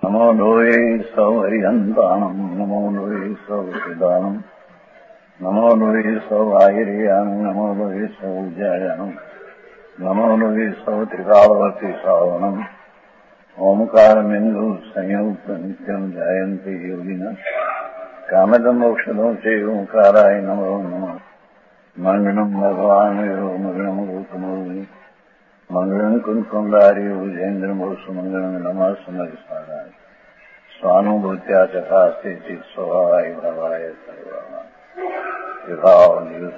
नमो लोये सौहरिहन्तानम् नमो लोये सौहृदानम् नमो लोये सौभागिर्यानम् नमो लोये सौजायानम् नमो लोये सौत्रिकावती सावनम् ओंकारमिन्दु संयुक्त नित्यम् जायन्ति योगिनः कामदमोक्षदो च ओंकाराय नमो नमः मङ्गलम् भगवान् मङ्गलम् रूपमोहि मंगलम कुंकुमधारी भुजेन्द्र सुमंगलम नमः समर्पणाय स्वानुभूत्या चकास्ते चित स्वभावाय भवाय सर्वभाव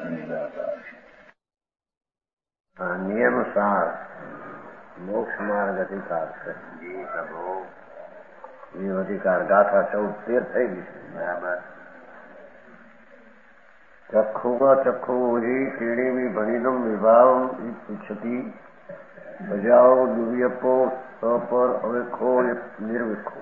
नियम सार मोक्ष मार्ग अधिकार से जी प्रभु ये अधिकार गाथा 14 થઈ ગઈ બરાબર ચક્ષુ हि क्रीडेवी भणिदम विभावम इच्छति बजाओ दिव्यपो सपर अवेखो निर्विखो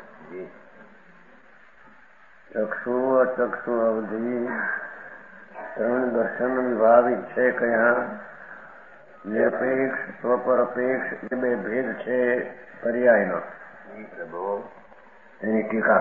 चक्षु अचक्षु अवधि त्रण दर्शन विभावित છે કયા નિરપેક્ષ સ્વપરપેક્ષ એ બે ભેદ છે પર્યાયનો પ્રભુ એની ટીકા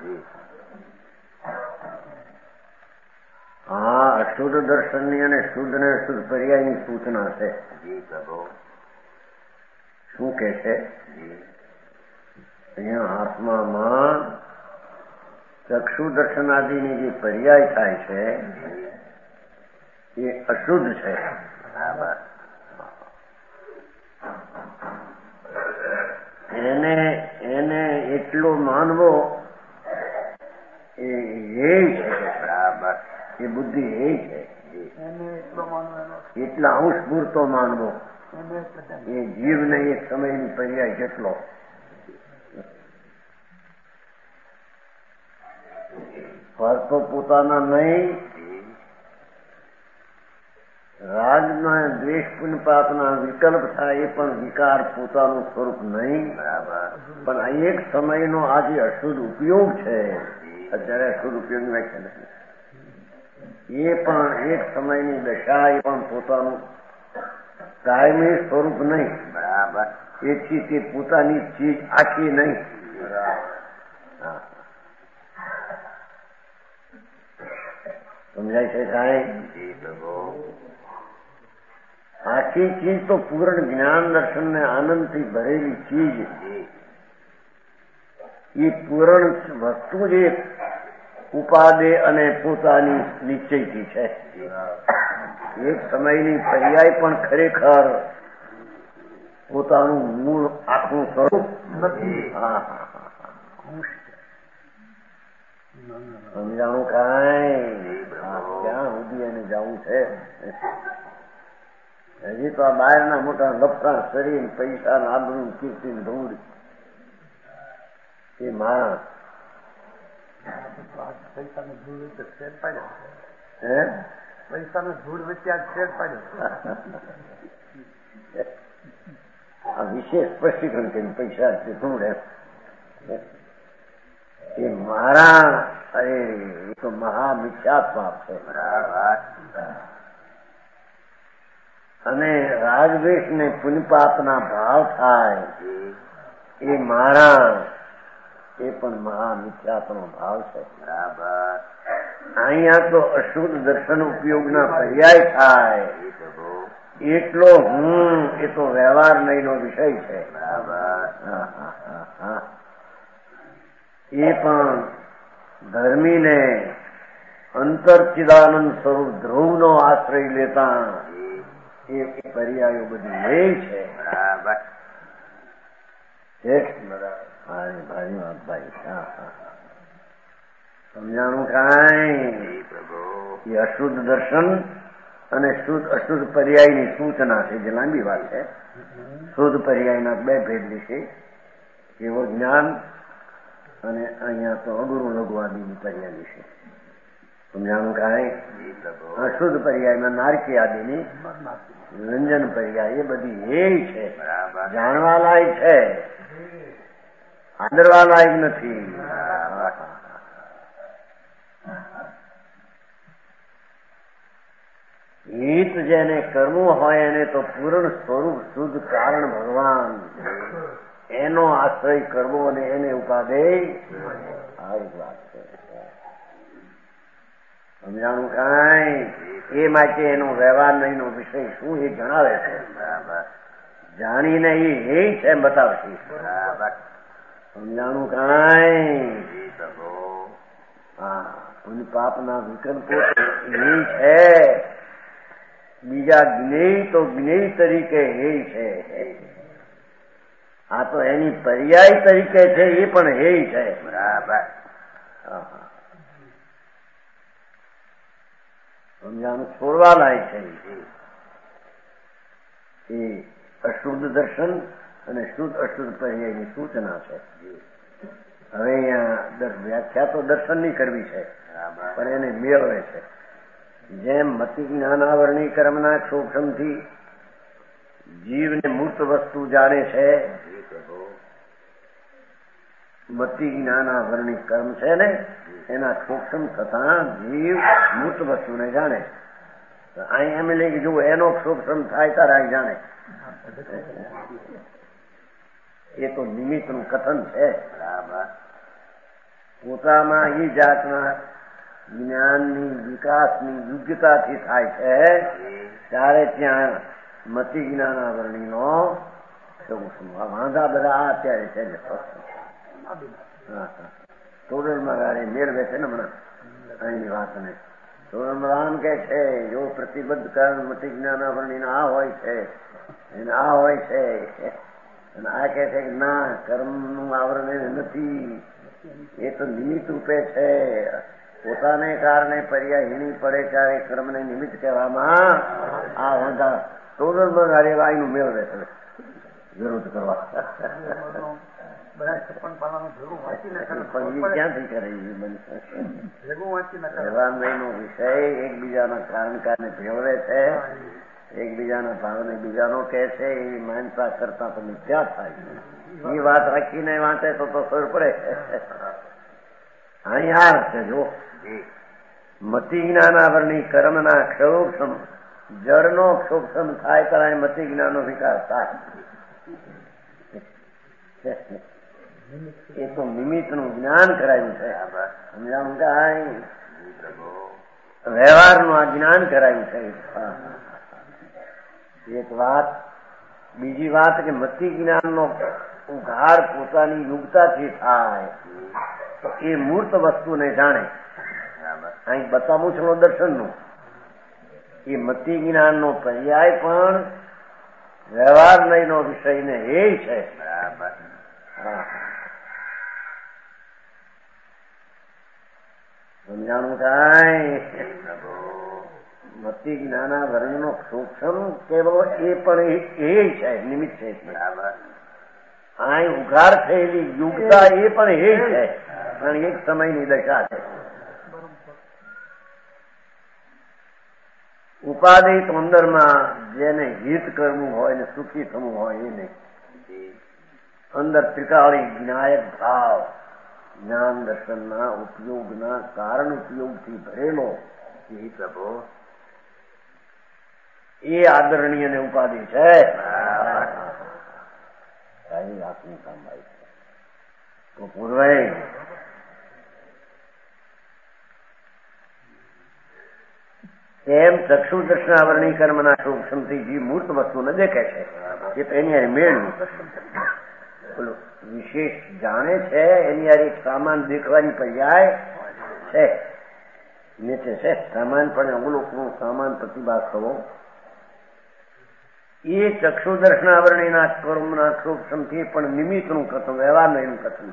हाँ अशुद्ध दर्शननी અને શુદ્ધ ને અશુદ્ધ પર્યાયની સૂચના છે જી પ્રભુ શું કે છે અહીંયા આત્મામાં ચક્ષુ દર્શનાદિની જે પર્યાય થાય છે એ અશુદ્ધ છે બરાબર એને એટલો માનવો એ છે બરાબર એ બુદ્ધિ એ છે એટલા અંશ પૂરતો માનવો એ જીવને એક સમયની પર્યાય જેટલો ફરતો પોતાના નહીં રાગના દ્વેષ પુણ્યપાપના વિકલ્પ થાય એ પણ વિકાર પોતાનું સ્વરૂપ નહીં બરાબર પણ આ એક સમયનો આ જે અશુદ્ધ ઉપયોગ છે અત્યારે અશુદ્ધ ઉપયોગની વ્યાખ્યા નથી એ પણ એક સમયની દશા એ પણ પોતાનું કાયમી સ્વરૂપ નહીં બરાબર એથી તે પોતાની ચીજ આખી નહીં સમજાય છે સાહેબ જી પ્રભુ આખી ચીજ તો પૂર્ણ જ્ઞાન દર્શન ને આનંદથી ભરેલી ચીજ એ પૂર્ણ વસ્તુ જે ઉપાદે અને પોતાની નિશ્ચયથી છે એક સમયની પર્યાય પણ ખરેખર પોતાનું મૂળ આખું સ્વરૂપ નથી સમજાણું કાંઈ ક્યાં સુધી એને જવું છે હજી તો આ બહારના મોટા લપટા શરીર પૈસા આબરૂ કીર્તિ ધૂળ એ માણસ પૈસાની ધૂળ વચ્ચે શેર પાડ્યો હે પૈસાની ધૂળ વચ્ચે આજ શેર પાડ્યો આ વિશેષ સ્પષ્ટીકરણ કર્યું પૈસા ધૂળ એ મારા અરે એ તો મહા મિથ્યાત્મક છે બરાબર અને રાગદ્વેષ ને પુણ્યપાપના ભાવ થાય એ મારા એ પણ મહા મિથ્યાત્મનો ભાવ છે બરાબર અહીંયા તો અશુદ્ધ દર્શન ઉપયોગના પર્યાય થાય પ્રભુ એટલો હું એ તો વ્યવહાર નહીંનો વિષય છે બરાબર એ પણ ધર્મીને અંતરચિદાનંદ સ્વરૂપ ધ્રુવનો આશ્રય લેતા એ પર્યાયો બધી એ છે બરાબર ભાઈ વાત ભાઈ સમજાણું કાંઈ પ્રભુ એ અશુદ્ધ દર્શન અને અશુદ્ધ પર્યાયની સૂચના છે જે લાંબી વાત છે શુદ્ધ પર્યાયના બે ભેદ વિશે એવો જ્ઞાન અને અહીંયા તો અગુરુ લઘુવાદીની પર્યાય વિશે સમજાણું કાંઈ અશુદ્ધ પર્યાયમાં નારકી આદિની રંજન પર્યાય એ બધી એ છે જાણવા લાયક છે આદરવા લાયક નથી હિત જેને કરવું હોય એને તો પૂર્ણ સ્વરૂપ શુદ્ધ કારણ ભગવાન એના એનો આશ્રય કરવો અને એને ઉપાદેય આવી વાત છે. સમજાણું કાંઈ એ માટે એનો વ્યવહાર નહીં નો વિષય શું એ જણાવે છે. જાણીને એ છે એમ બતાવશે. સમજાણું કાંઈ હા અને પાપના વિકલ્પો એ છે. બીજા જ્ઞેય તો જ્ઞેય તરીકે હે છે. આ તો એની પર્યાય તરીકે છે એ પણ હે છે. બરાબર સમજાણું છોડવા લાયક છે. એ અશુદ્ધ દર્શન અને શુદ્ધ અશુદ્ધ પર્યાયની સૂચના છે. હવે અહીંયા વ્યાખ્યા તો દર્શનની કરવી છે પણ એને મેળવે છે. જેમ મતિ જ્ઞાનાવરણી કર્મના ક્ષોભમથી જીવને મૂર્ત વસ્તુ જાણે છે. મતિ જ્ઞાનાવરણી કર્મ છે ને એના ક્ષોક્ષમ થતા જીવ મૂર્ત વસ્તુને જાણે. અહીં એમ લે કે જો એનો ક્ષોક્ષમ થાય તારા અહીં જાણે. એ તો નિમિત્તનું કથન છે. પોતામાં એ જાતના જ્ઞાનની વિકાસની યોગ્યતાથી થાય છે ત્યારે ત્યાં મતિ જ્ઞાનાવરણીનો વાંધા બધા અત્યારે છે ને તોરણમાં ગાડી મેળવે છે ને હમણાં અહીંની વાતને. તોરણમાં આમ કે છે જો પ્રતિબદ્ધ કારણ મતિ જ્ઞાનાવરણીને આ હોય છે એને આ હોય છે અને આ કે છે કે ના કર્મનું આવરણ એને નથી. એ તો નિમિત્ત રૂપે છે. પોતાને કારણે પર્યાયહીણી પડે ત્યારે કર્મને નિમિત્ત કહેવામાં આ વાંધા તોરણમાં ગાડી વાયનું મેળવે છે વિરોધ કરવા. ક્યાંથી કરે નો વિષય એકબીજાના કારણ કારણે ભેળવે છે. એકબીજાના ભાવને બીજાનો કહે છે. એ માનતા કરતા તો મિથ્યા થાય. એ વાત રાખીને વાંચે તો ખબર પડે. અહીંયા છે જો મતિ જ્ઞાનાવરણી કર્મના ક્ષોક્ષમ જળનો ક્ષોક્ષમ થાય ત્યારે મતિ જ્ઞાનનો વિકાસ થાય. એ તો નિમિત્તનું જ્ઞાન કરાયું છે. સમજાવું કાંઈ વ્યવહારનું આ જ્ઞાન કરાયું છે. એક વાત. બીજી વાત કે મતિ જ્ઞાનનો ઉઘાર પોતાની યુગતાથી થાય તો એ મૂર્ત વસ્તુને જાણે. અહીં બતાવું છું દર્શનનું. એ મતિ જ્ઞાનનો પર્યાય પણ વ્યવહાર નહીંનો વિષયને એ છે. સમજાણું કાંઈ મતિ જ્ઞાનાવરણનો સૂક્ષ્મ કેવો એ પણ એ છે નિમિત્ત છે. અહીં ઉઘાર થયેલી યુગતા એ પણ એ છે પણ એક સમયની દશા છે. ઉપાધિ તો અંદરમાં જેને હિત કરવું હોય ને સુખી થવું હોય એ નહીં. અંદર ત્રિકાળી જ્ઞાયક ભાવ જ્ઞાન દર્શનના ઉપયોગના કારણ ઉપયોગથી ભરેલો એ પ્રભુ એ આદરણીય ને ઉપાધિ છે. આપની કામ આવી છે તો પૂર્વે એમ ચક્ષુ દર્શનાવરણી કર્મના સૂક્ષ્મથી જે મૂર્ત વસ્તુને દેખે છે એ તો એની મેળવી બોલો વિશેષ જાણે છે. એની યાર એક સામાન દેખવાની પર્યાય છે નીચે છે. સામાન પણ અવલોકનો સામાન પ્રતિભાસ થવો એ ચક્ષુ દર્શનાવરણીના કર્મના સૂક્ષ્મથી પણ નિમિત્તનું કથન વ્યવહાર એનું કથન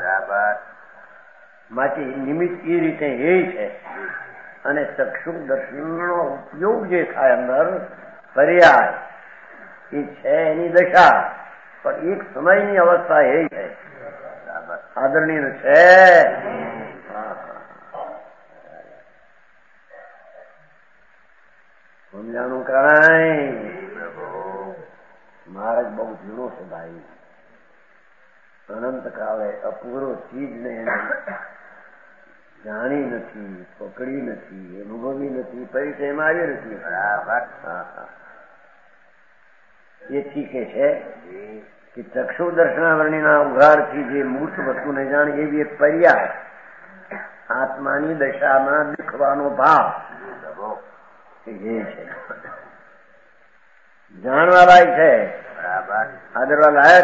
માટે નિમિત્ત એ રીતે એ છે. અને ચક્ષુ દર્શનનો ઉપયોગ જે થાય અંદર પર્યાય એ છે એની દશા પણ એક સમયની અવસ્થા એ છે આદરણીય છે. સમજાણું કાંઈ મહારાજ બહુ જૂનો છે ભાઈ. અનંત કાળે અપૂરો ચીજને જાણી નથી, પકડી નથી, અનુભવી નથી, પરિચયમાં આવી નથી. એથી કે છે કે ચક્ષુ દર્શનાવરણીના ઉઘાડથી જે મૂર્ત વસ્તુને જાણે એવી એક પર્યાય આત્માની દશામાં દેખવાનો ભાવ એ છે, જાણવા લાયક છે, આદરવા લાયક.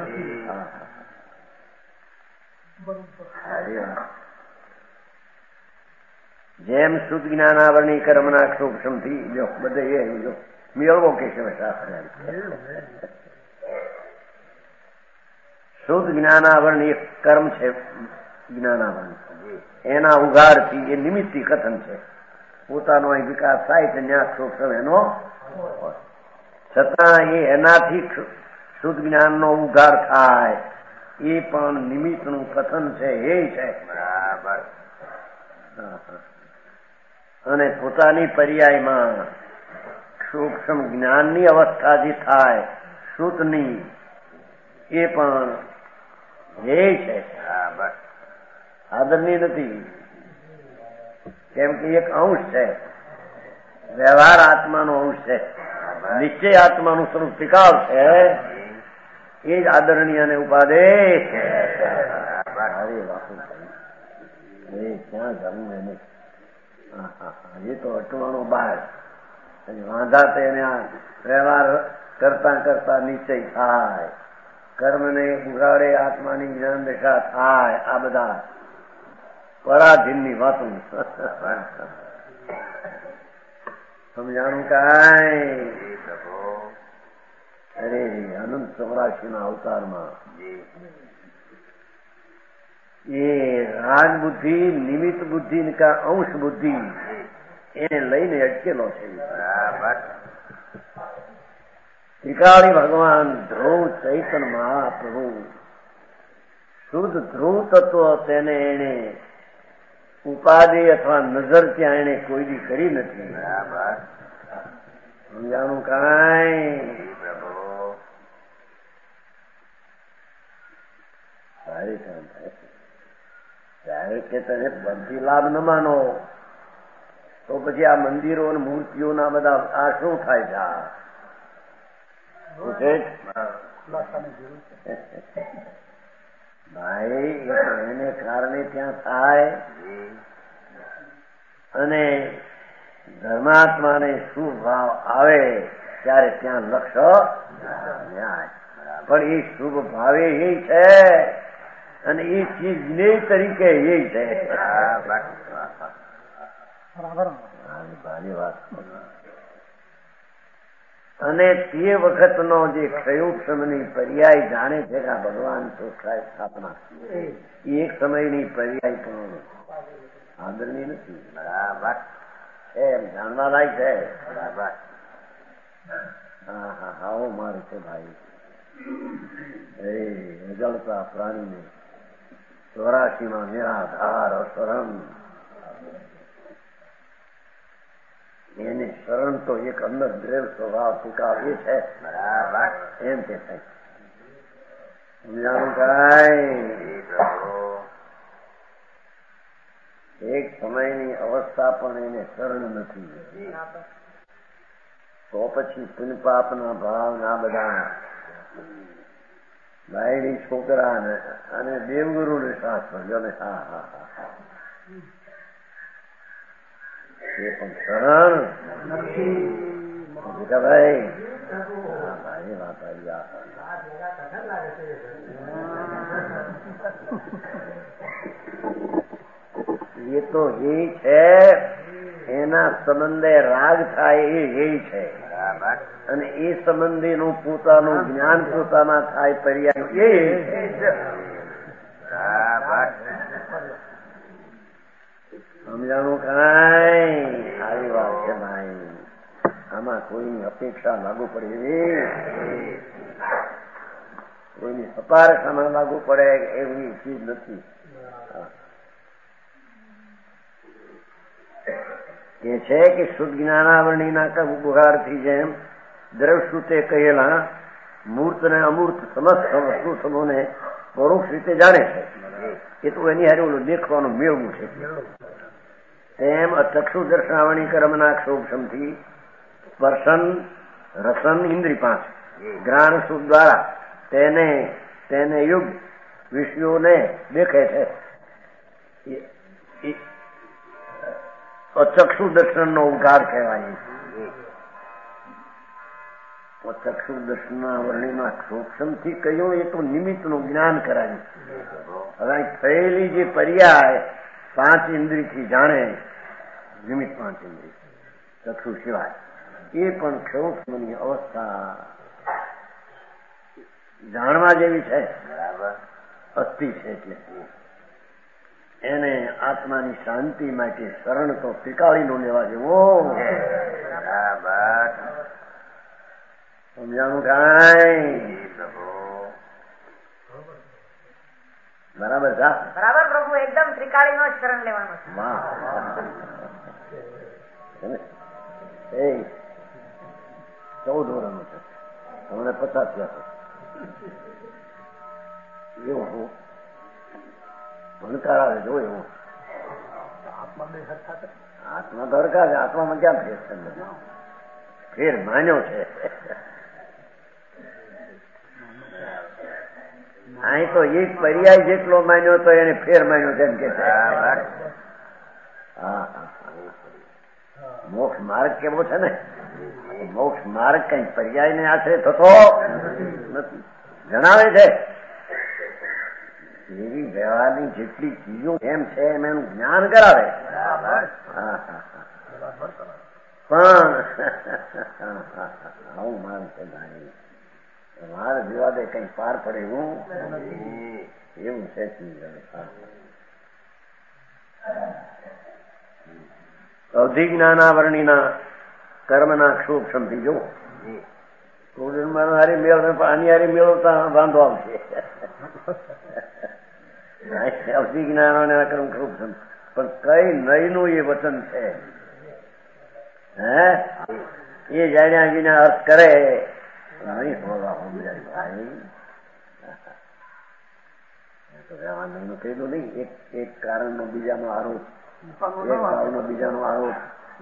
જેમ શુદ્ધ જ્ઞાનાવરણી કર્મના ક્ષોભથી જો બધે એ જો મેળવો કે છે શાસ્ત્ર. શુદ્ધ જ્ઞાનાવરણી એક કર્મ છે, જ્ઞાનાવરણી એના ઉઘાડથી એ નિમિત્તી કથન છે. પોતાનો અહીં વિકાસ થાય છે ત્યાં ક્ષોભ એનો, છતાં એ એનાથી શુદ્ધ જ્ઞાનનો ઉઘાડ થાય એ પણ નિમિત્તનું કથન છે, એ છે બરાબર. અને પોતાની પર્યાયમાં સૂક્ષ્મ જ્ઞાનની અવસ્થા જે થાય શુદ્ધની એ પણ એ છે, આદરની નથી. કેમ કે એક અંશ છે, વ્યવહાર આત્માનો અંશ છે, નિશ્ચય આત્માનું સ્વરૂપ ત્રિકાળ છે, એ જ આદરણીય અને ઉપાદેશ છે. ક્યાં જવું એને એ તો અટવાનો બાદ વાંધા તો એને વ્યવહાર કરતા કરતા નિશ્ચય થાય, કર્મને ઉગાડે આત્માની જ્ઞાન દશા થાય. આ બધા પરાધીનની વાતો સમજાણું કાંઈ. અરે અનંત 84 અવતારમાં એ રાગ બુદ્ધિ, નિમિત્ત બુદ્ધિ કા અંશ બુદ્ધિ એને લઈને અટકેલો છે. ત્રિકાળી ભગવાન ધ્રુવ ચૈતન મહાપ્રભુ શુદ્ધ ધ્રુવ તત્વ તેને એને ઉપાધિ અથવા નજર ત્યાં એને કોઈ દી કરી નથી. સમજાણું કાંઈ. સારી કામ થાય ત્યારે કે તને બધી લાભ ન માનો તો પછી આ મંદિરો અને મૂર્તિઓના બધા આ શું થાય છે? ભાઈ એને કારણે ત્યાં થાય અને ધર્માત્માને શું ભાવ આવે ત્યારે ત્યાં લક્ષ્ય ન્યાય. પણ એ શુભ ભાવે એ છે અને એ ચીજ જ્ઞેય તરીકે એ છે. અને તે વખતનો જે ક્ષયોક્ષમની પર્યાય જાણે છે કે આ ભગવાન ચોખ્ખાય સ્થાપના એ એક સમયની પર્યાય પણ આદરની નથી. બરાબર છે, એમ જાણવા લાયક છે. બરાબર. હા હા આવો મારું છે ભાઈ. એ અજળતા પ્રાણીને 84 નિરાધાર શરણ, એને શરણ તો એક અંદર દ્રેવ સ્વભાવ સ્વીકારે છે. બરાબર એમ કે થાય. સમજાણું કાંઈ. એક સમયની અવસ્થા પણ એને શરણ નથી તો પછી પુન પાપના ભાવના બધા બાયડી છોકરાને અને દેવગુરુને શાસ્ત્ર જોને હા હા હા હા એ પણ શરણ નથી. ભાઈ હા ભાઈ વાત આવી. એ તો એ છે એના સંબંધે રાગ થાય એ છે અને એ સંબંધીનું પોતાનું જ્ઞાન પોતાના થાય પર્યાય એ સમજાણું કાંઈ. આવી વાત છે ભાઈ. આમાં કોઈની અપેક્ષા લાગુ પડે એવી, કોઈની સપારખામાં લાગુ પડે એવી ચીજ નથી. કે છે કે શુદ્ધ જ્ઞાનાવરણીના ગુહારથી જેમ દ્રવશ્રુતે કહેલા મૂર્ત ને અમૂર્ત સમસ્ત વસ્તુ સમૂહને પરોક્ષ રીતે જાણે છે. એ તો એની હારે ઓલું દેખવાનું મેળવું છે. તેમ ચક્ષુ દર્શનાવરણી કર્મના ક્ષોભમથી સ્પર્શન રસન ઇન્દ્રિય 5 ગ્રાણ સુખ દ્વારા તેને યુગ વિષયોને દેખે છે. ચક્ષુ દર્શન નો ઉગાર કહેવાય. ચક્ષુ દર્શન વર્ણિમાં સૂક્ષ્મથી કહ્યું એ તો નિમિત્તનું જ્ઞાન કરાયું. હવે થયેલી જે પર્યાય 5 ઇન્દ્રિયથી જાણે, નિમિત્ત 5 ઇન્દ્રિય ચક્ષુ સિવાય, એ પણ સૂક્ષ્મની અવસ્થા જાણવા જેવી છે. અસ્થિ છે એટલે એને આત્માની શાંતિ માટે શરણ તો ત્રિકાળીનો લેવા જેવો. સમજાણું કાંઈ? બરાબર છે. બરાબર પ્રભુ, એકદમ ત્રિકાળીનો જ શરણ લેવાનો છે. એ 14 વર્ષનો છે, તમને 50 થયા છે. એવું ભણકાર આવે જો એવું. આત્મા તો હરકા છે, આત્મામાં ક્યાં ફેર છે? ફેર માન્યો છે. અહીં તો એક પર્યાય જેટલો માન્યો તો એને ફેર માન્યો છે એમ કે છે. મોક્ષ માર્ગ કેવો છે ને, મોક્ષ માર્ગ કઈ પર્યાય ને આશરે થતો નથી. જણાવે છે એવી વ્યવહારની જેટલી ચીજો એમ છે એમ એનું જ્ઞાન કરાવે. પણ આવું માન છે ભાઈ, માર વિવાદે કઈ પાર પડે એવું છે. અવધિ જ્ઞાનાવરણીના કર્મના ક્ષોભ જો હારી મેળ આની હારી મેળવતા વાંધો આવશે. અવધિ જ્ઞાન કર્મ ક્ષોભ, પણ કઈ નયનું એ વચન છે. એ જાણ્યા વિના અર્થ કરે નહીં હોવા ભાઈ. રહેવાનું કહેલું નહીં. એક કારણનો બીજાનો આરોપ, એક કારણનો બીજાનો આરોપ.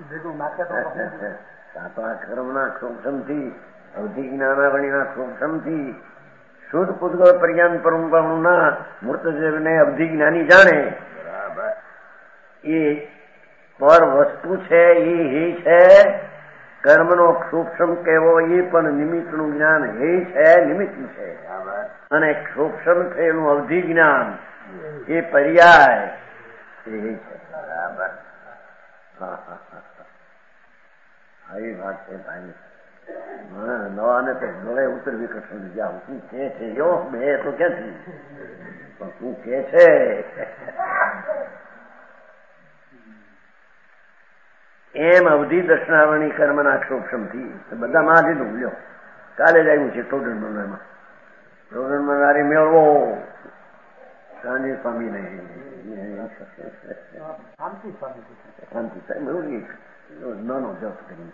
આ કર્મના ક્ષોભથી, અવધિ જ્ઞાનાવણીના ક્ષોભથી શુદ્ધ પૂતગળ પર્યાંત પરંપરાના મૂર્તદેવને અવધિ જ્ઞાની જાણે એ પર વસ્તુ છે. એ છે કર્મનો સૂક્ષ્મ કહેવો, એ પણ નિમિત્તનું જ્ઞાન એ છે, નિમિત્ત છે. અને સૂક્ષ્મ થયેલું અવધિ જ્ઞાન એ પર્યાય એ છે. આવી વાત છે ભાઈ. નવાને તો ગળે ઉતરવી કઠણ જાવ. તું કે છે યો બે તો ક્યાંથી, પણ તું કે છે એમ અવધિ દર્શનાવરણી કર્મના સૂક્ષ્મથી બધા માં લીધું. લ્યો કાલે જ આવ્યું છે ટોડરમાં. ટોડરમાં મેળવો શાંતિ સ્વામી નહીં, શાંતિ સ્વામી નાનો જપ કરી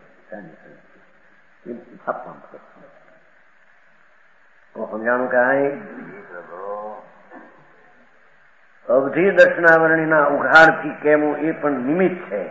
સમજાણું કાંઈ? અવધિ દર્શનાવરણીના ઉઘાડથી કેવું એ પણ નિમિત્ત છે.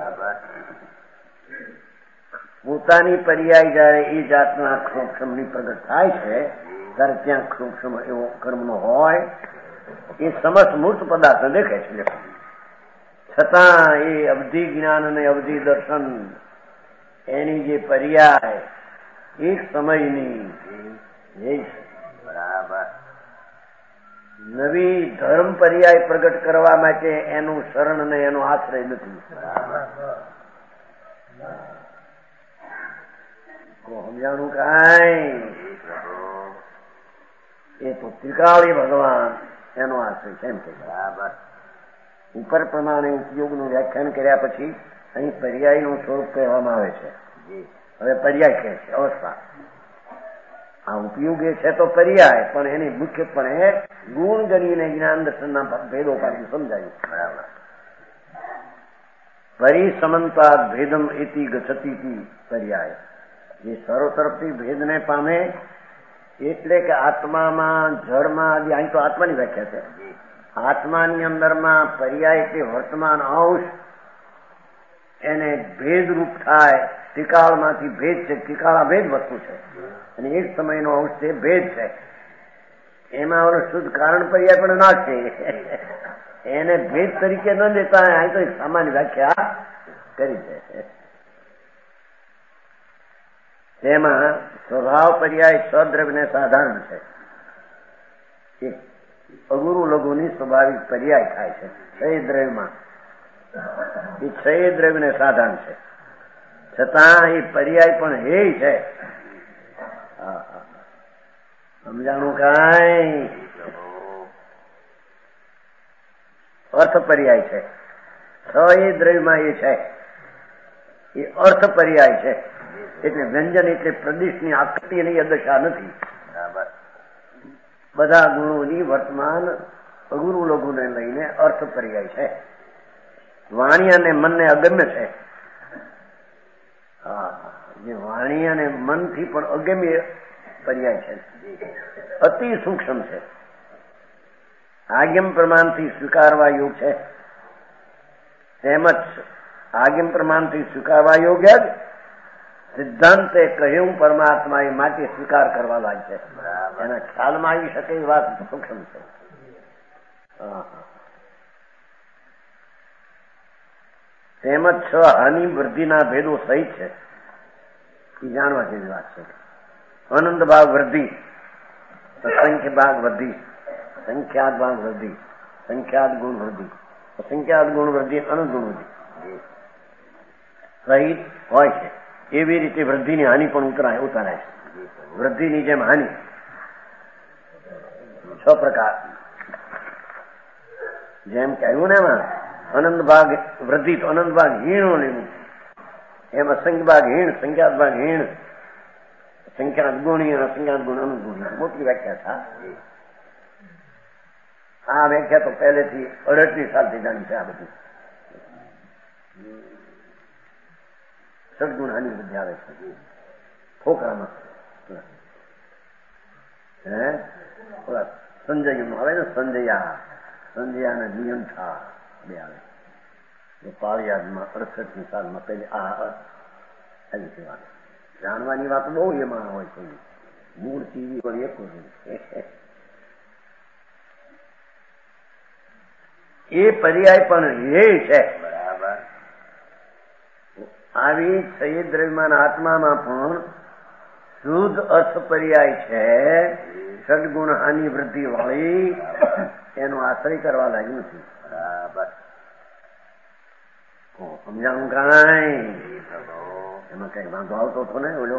પોતાની પર્યાય જયારે એ જાતના સૂક્ષ્મની પ્રગટ થાય છે ત્યારે ત્યાં સૂક્ષ્મ એવો કર્મનો હોય એ સમસ્ત મૂર્ત પદાર્થ દેખે છે. છતાં એ અવધિ જ્ઞાન અને અવધિ દર્શન એની જે પર્યાય એક સમયની એ બરાબર નવી ધર્મ પર્યાય પ્રગટ કરવા માટે એનું શરણ ને એનો આશ્રય નથી. સમજાણું કાંઈ? એ તો ત્રિકાળી ભગવાન એનો આશ્રય કેમ કે બરાબર ઉપર પ્રમાણે ઉપયોગનું વ્યાખ્યાન કર્યા પછી અહીં પર્યાયનું સ્વરૂપ કહેવામાં આવે છે. હવે પર્યાય કહે છે અવસ્થા. આ ઉપયોગ એ છે તો પર્યાય, પણ એની મુખ્યપણે ગુણ ગણીને જ્ઞાન દર્શનના ભેદો પાછી સમજાયું. બરાબર પરિસમંતાદ ભેદમ એતિ ગચ્છતિ પર્યાય. જે સર્વ તરફથી ભેદને પામે એટલે કે આત્મામાં જળમાં આદિ, અહીં તો આત્માની વ્યાખ્યા છે. આત્માની અંદરમાં પર્યાય કે વર્તમાન અંશ એને ભેદરૂપ થાય. ત્રિકાળમાંથી ભેદ છે, ત્રિકાળા ભેદ વસ્તુ છે અને એક સમયનો અંશ છે, ભેદ છે. એમાં ઓલો શુદ્ધ કારણ પર્યાય પણ ના છે. એને ભેદ તરીકે ન લેતા અહીં તો એક સામાન્ય વ્યાખ્યા કરી છે. તેમાં સ્વભાવ પર્યાય સદ્રવ્યને સાધારણ છે. એક અગુરુ લઘુની સ્વાભાવિક પર્યાય થાય છે છ દ્રવ્યમાં. એ છ દ્રવ્યને સાધારણ છે, છતાં એ પર્યાય પણ હે છે. સમજાણું કાંઈ? અર્થ પર્યાય છે. છ દ્રવ્યમાં એ છે, એ અર્થ પર્યાય છે. એટલે વ્યંજન એટલે પ્રદેશની આકૃતિની દશા નથી. બધા ગુણોની વર્તમાન અગુરુ લઘુને લઈને અર્થ પર્યાય છે. વાણી અને મનને અગમ્ય છે. જે વાણી અને મનથી પણ અગમ્ય પર્યાય છે, અતિ સૂક્ષ્મ છે. આગમ પ્રમાણથી સ્વીકારવા યોગ છે. તેમજ આગમ પ્રમાણથી સ્વીકારવા યોગ્ય જ સિદ્ધાંતે કહ્યું પરમાત્મા એ માટે સ્વીકાર કરવા લાગે છે. એના ખ્યાલમાં આવી શકે એ વાત સૂક્ષ્મ છે. તેમજ છ હાનિ વૃદ્ધિના ભેદો સહિત છે. એ જાણવા જેવી વાત છે. અનંત ભાગ વૃદ્ધિ, અસંખ્ય ભાગ વૃદ્ધિ, સંખ્યાત ભાગ વૃદ્ધિ, સંખ્યાત ગુણ વૃદ્ધિ, અસંખ્યાત ગુણ વૃદ્ધિ, અનંત ગુણ વૃદ્ધિ સહિત હોય છે. એવી રીતે વૃદ્ધિની હાનિ પણ ઉતરાય છે. વૃદ્ધિની જેમ હાનિ 6 પ્રકાર. જેમ કહ્યું ને એમાં અનંત ભાગ વૃદ્ધિ તો અનંત ભાગ હીણો લેવું, એમ અસંખ્ય ભાગ હીણ, સંખ્યાત ભાગ હીણ, સંખ્યાત ગુણી અને સંખ્યાત ગુણ અનંત ગુણ. મોટી વ્યાખ્યા છે. આ વ્યાખ્યા તો પહેલેથી 38 સાલથી જાણી છે. આ બધું સદગુણ હાનિ વૃદ્ધિ આવે છે ફોકરામાં. ઓલા સંજયમાં આવે ને, સંજયા ને નિયંઠા બે આવે. પાળિયાદમાં 68ની સાલમાં પહેલી આવી વાત. જાણવાની વાત બહુ એમાં હોય છે. મૂળ ટીવી પણ એક એ પર્યાય પણ એ છે. આવી છ દ્રવ્યમાન આત્મામાં પણ શુદ્ધ અર્થ પર્યાય છે. સદગુણ હાનિ વૃદ્ધિ વાળી એનો આશ્રય કરવા લાગ્યું નથી. સમજાણું કાંઈ? એમાં કઈ વાંધો આવતો હતો ને? ઓલો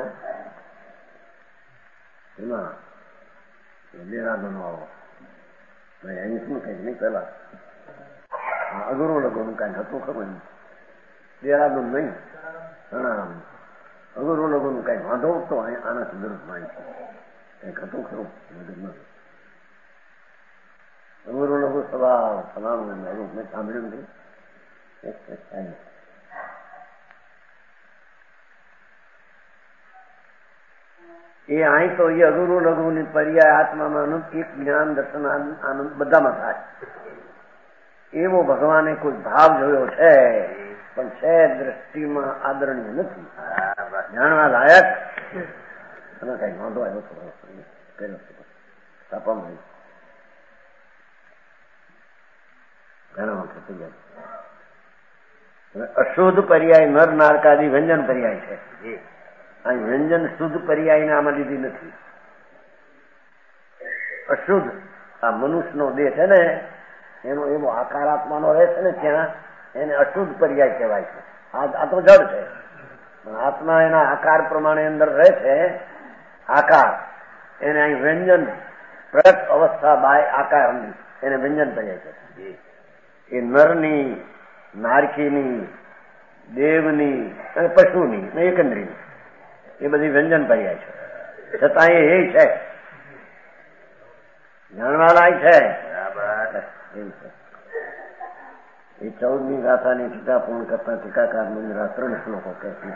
એમાં દેરાદો નો આવો અહીં શું કઈક નહીં પેલા અઘરો લગોનું કઈ હતું ખબર નહીં. દેરાદો નહીં, અઘરો લગોનું કઈ વાંધો તો આના સંદર્ભમાં કઈક હતું ખરું મગજમાં. અઘરો લગો સ્વભાવ ફલાણું મેં સાંભળ્યું નથી. એ અહીં તો એ અઘરો લઘુ ની પર્યાય આત્મામાં એક જ્ઞાન દર્શન આનંદ બધામાં થાય. એવો ભગવાને કોઈ ભાવ જોયો છે, પણ છે દ્રષ્ટિમાં આદરણીય નથી, જાણવા લાયક. અને કઈ વાંધો આવ્યો પેલો તાપામાં ઘણા વખત થઈ જાય. અશુદ્ધ પર્યાય નર નારકાદી વ્યંજન પર્યાય છે. અહીં વ્યંજન શુદ્ધ પર્યાયને આમાં લીધી નથી. અશુદ્ધ આ મનુષ્યનો દેહ છે ને, એનો એવો આકાર આત્માનો રહે છે ને, ત્યાં એને અશુદ્ધ પર્યાય કહેવાય છે. આ તો જડ છે, પણ આત્મા એના આકાર પ્રમાણે અંદર રહે છે. આકાર એને અહીં વ્યંજન પ્રગટ અવસ્થા બાય આકારની એને વ્યંજન પર્યાય છે. એ નરની, નારકીની, દેવની અને પશુની ને એકંદરીની એ બધી વ્યંજન પર્યાય છે. છતાં એ છે, જાણવા લાયક છે. એ 14મી ગાથાની ટીકા પૂર્ણ કરતા ટીકાકાર મંદિરા 3 શ્લોકો કહે છે.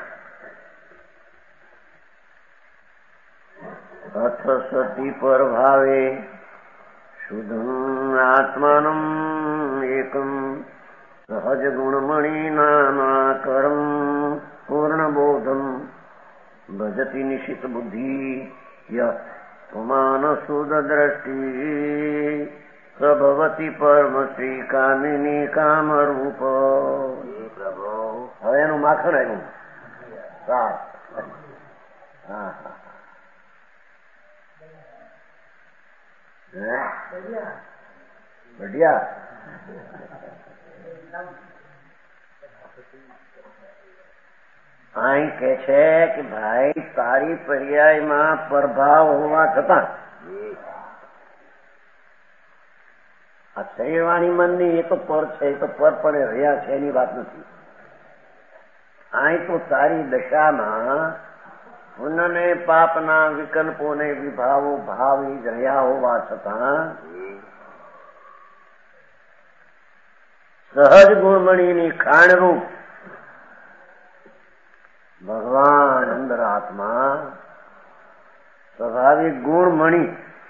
અથ સતી પર ભાવે શુદ્ધમ આત્માનમ એકમ સહજ ગુણમણી નાનાકરમ પૂર્ણ બોધમ ભજતી નિશિત બુદ્ધિ યમાન સુદ દ્રષ્ટિ પ્રભવતી પરમ શ્રી કામિની કામરૂપ. હવે એનું માખણ આવ્યું. સાત. હા હા बढ़िया. અહીં કે છે કે ભાઈ તારી પર્યાયમાં પ્રભાવ હોવા છતાં આ શરીરવાણી મનની એ તો પર છે, એ તો પર પણ રહ્યા છે એની વાત નથી. અહીં તો તારી દશામાં પુણ્યને પાપના વિકલ્પોને વિભાવો ભાવી જ રહ્યા હોવા છતાં સહજ ગુણમણીની ખાણરૂપ ભગવાન અંદર આત્મા સ્વાભાવિક ગુણમણી.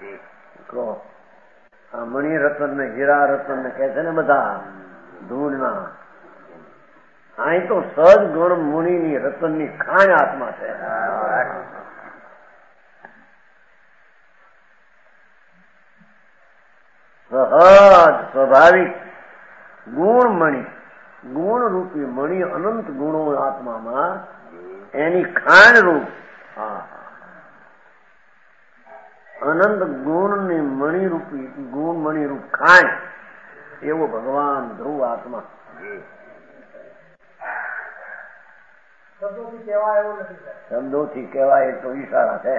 આ મણિ રતન ને હીરા રતન ને કહે છે ને બધા ધૂળના. અહીં તો સહજ ગુણ મુનિની રતનની ખાણ આત્મા છે. સહજ સ્વાભાવિક ગુણમણી, ગુણરૂપી મણી, અનંત ગુણો આત્મામાં એની ખાણ રૂપ. અનંત ગુણની મણીરૂપી ગુણ મણીરૂપ ખાણ એવો ભગવાન ધ્રુવ આત્મા. શબ્દોથી કહેવાય તો ઈશારા છે.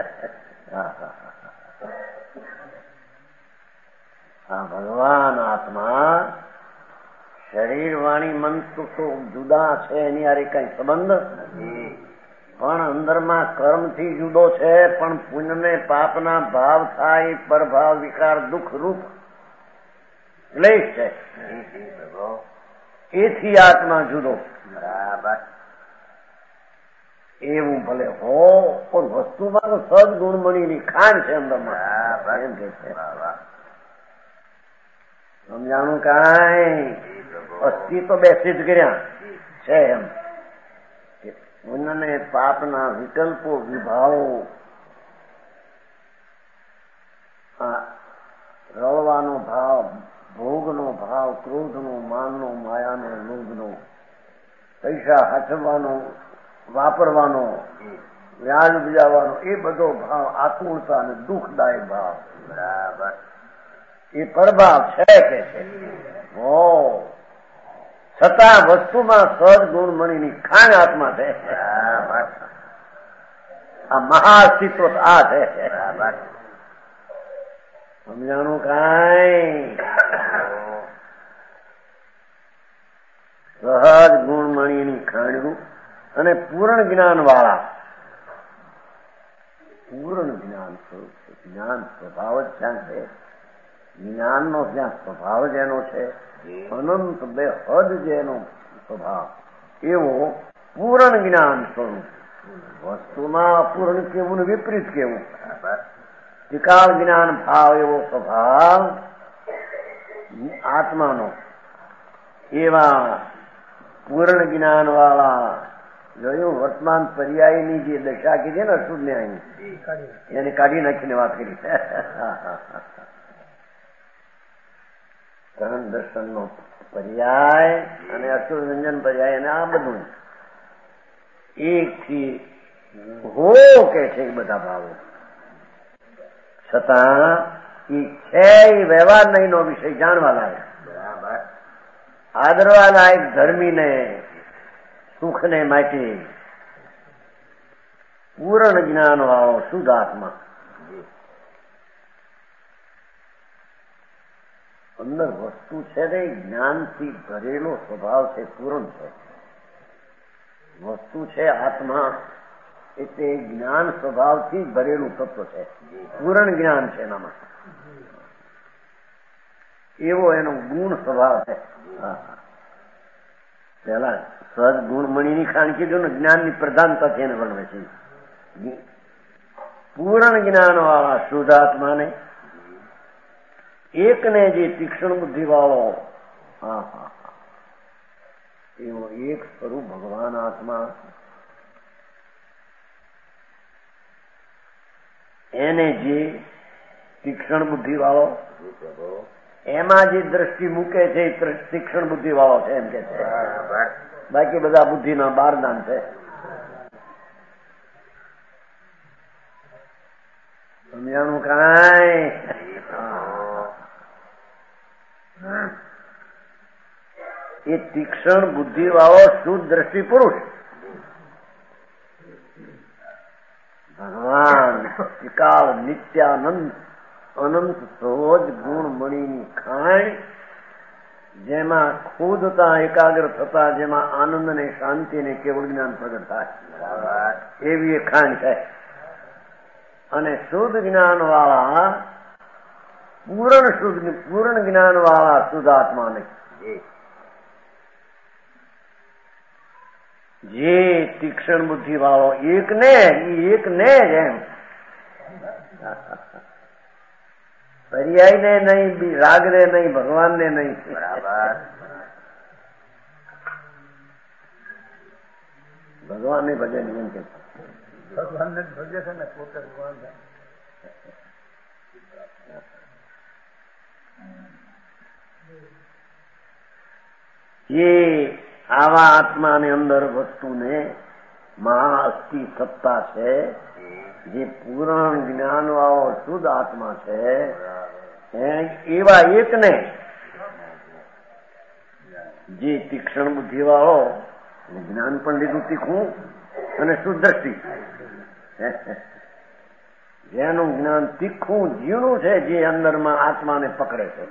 આ ભગવાન આત્મા શરીર વાણી મન તો જુદા છે, એની હારે કઈ સંબંધ પણ અંદરમાં કર્મથી જુદો છે. પણ પુણ્યને પાપના ભાવ થાય, પરભાવ વિકાર દુઃખ રૂપ ક્લેશ છે, એથી આત્મા જુદો. એવું ભલે હો પણ વસ્તુમાં તો સદ ગુણમણીની ખાણ છે અંદરમાં. એમ કે છે સમજાણું કાંઈ અસ્થિ તો બેસી જ કર્યા છે એમ. પુણ્યને પાપના વિકલ્પો વિભાવો, રળવાનો ભાવ, ભોગનો ભાવ, ક્રોધનો, માનનો, માયાનો, લોભનો, પૈસા હાથવાનો, વાપરવાનો, વ્યાજ બજાવવાનો, એ બધો ભાવ આતુરતા અને દુઃખદાયક ભાવ. બરાબર. એ પરભાવ છે કે છે. છતાં વસ્તુમાં સદ ગુણમણીની ખાણ આત્મા છે. આ મહાઅસ્તિત્વ આ છે. સમજાણું કાંઈ? સહજ ગુણમણીની ખાણરૂપ અને પૂર્ણ જ્ઞાન વાળા. પૂર્ણ જ્ઞાન સ્વરૂપ છે. જ્ઞાન સ્વભાવ જ ત્યાં છે. જ્ઞાનનો જ્યાં સ્વભાવ જેનો છે, અનંત બે હદ જેનો સ્વભાવ, એવો પૂર્ણ જ્ઞાન સ્વરૂપ. વસ્તુમાં અપૂર્ણ કેવું ને વિપરીત કેવું. ત્રિકાળ જ્ઞાન ભાવ એવો સ્વભાવ આત્માનો. એવા પૂર્ણ જ્ઞાન વાળા જોયું. વર્તમાન પર્યાયની જે દશા કીધી ને અશુદ્ધ ન્યાયની, એને કાઢી નાખીને વાત કરી. ત્રણ દર્શનનો પર્યાય અને અસુર વ્યંજન પર્યાય અને આ બધું એકથી હો કે છે એ બધા ભાવો. છતાં એ છે એ વ્યવહાર નહીંનો વિષય જાણવા લાયક, આદરવા લાયક, ધર્મીને સુખને માટે પૂર્ણ જ્ઞાન વાળો શુદ્ધ આત્મા. અંદર વસ્તુ છે ને જ્ઞાનથી ભરેલો સ્વભાવ છે, પૂર્ણ છે. વસ્તુ છે આત્મા એટલે જ્ઞાન સ્વભાવથી ભરેલું તત્વ છે, પૂર્ણ જ્ઞાન છે એનામાં. એવો એનો ગુણ સ્વભાવ છે. પેલા સહજ ગુણમણીની ખાણ કીધું ને, જ્ઞાનની પ્રધાનતાથી એને વર્ણવે છે. પૂર્ણ જ્ઞાન વાળા શુદ્ધ આત્માને એકને જે તીક્ષ્ણ બુદ્ધિ વાળો એવો એક સ્વરૂપ ભગવાન આત્મા, એને જે તીક્ષ્ણ બુદ્ધિ વાળો એમાં જે દ્રષ્ટિ મૂકે છે એ તીક્ષ્ણ બુદ્ધિ વાળો છે એમ કે છે. બાકી બધા બુદ્ધિના બારદાન છે. સમજાણું કાંઈ? એ તીક્ષ્ણ બુદ્ધિ વાળો શુદ્ધ દ્રષ્ટિ પુરુષ ભગવાન વિકાલ નિત્યાનંદ અનંત સહજ ગુણ મણીની ખાણ, જેમાં ખુદતા એકાગ્ર થતા જેમાં આનંદ ને શાંતિ ને કેવળ જ્ઞાન પ્રગટ થાય એવી એ ખાણ છે. અને શુદ્ધ જ્ઞાન વાળા પૂર્ણ જ્ઞાન વાળા શુદ્ધ આત્મા નહીં, જે તીક્ષ્ણ બુદ્ધિ વાળો એક ને જ એમ પર્યાય ને નહીં, રાગ ને નહીં, ભગવાન ને નહીં. બરાબર. ભગવાન ને ભજે એમ કે ભગવાન ને ભજે છે ને પોતે ભગવાન છે. એ આવા આત્માની અંદર વસ્તુને મહાઅસ્તિ સત્તા છે, જે પૂર્ણ જ્ઞાન વાળો શુદ્ધ આત્મા છે, એવા એકને જે તીક્ષ્ણ બુદ્ધિ વાળો જ્ઞાન પણ લીધું તીખું અને શુદ્ધ દ્રષ્ટિ, જેનું જ્ઞાન તીખું ઝીણું છે, જે અંદરમાં આત્માને પકડે છે,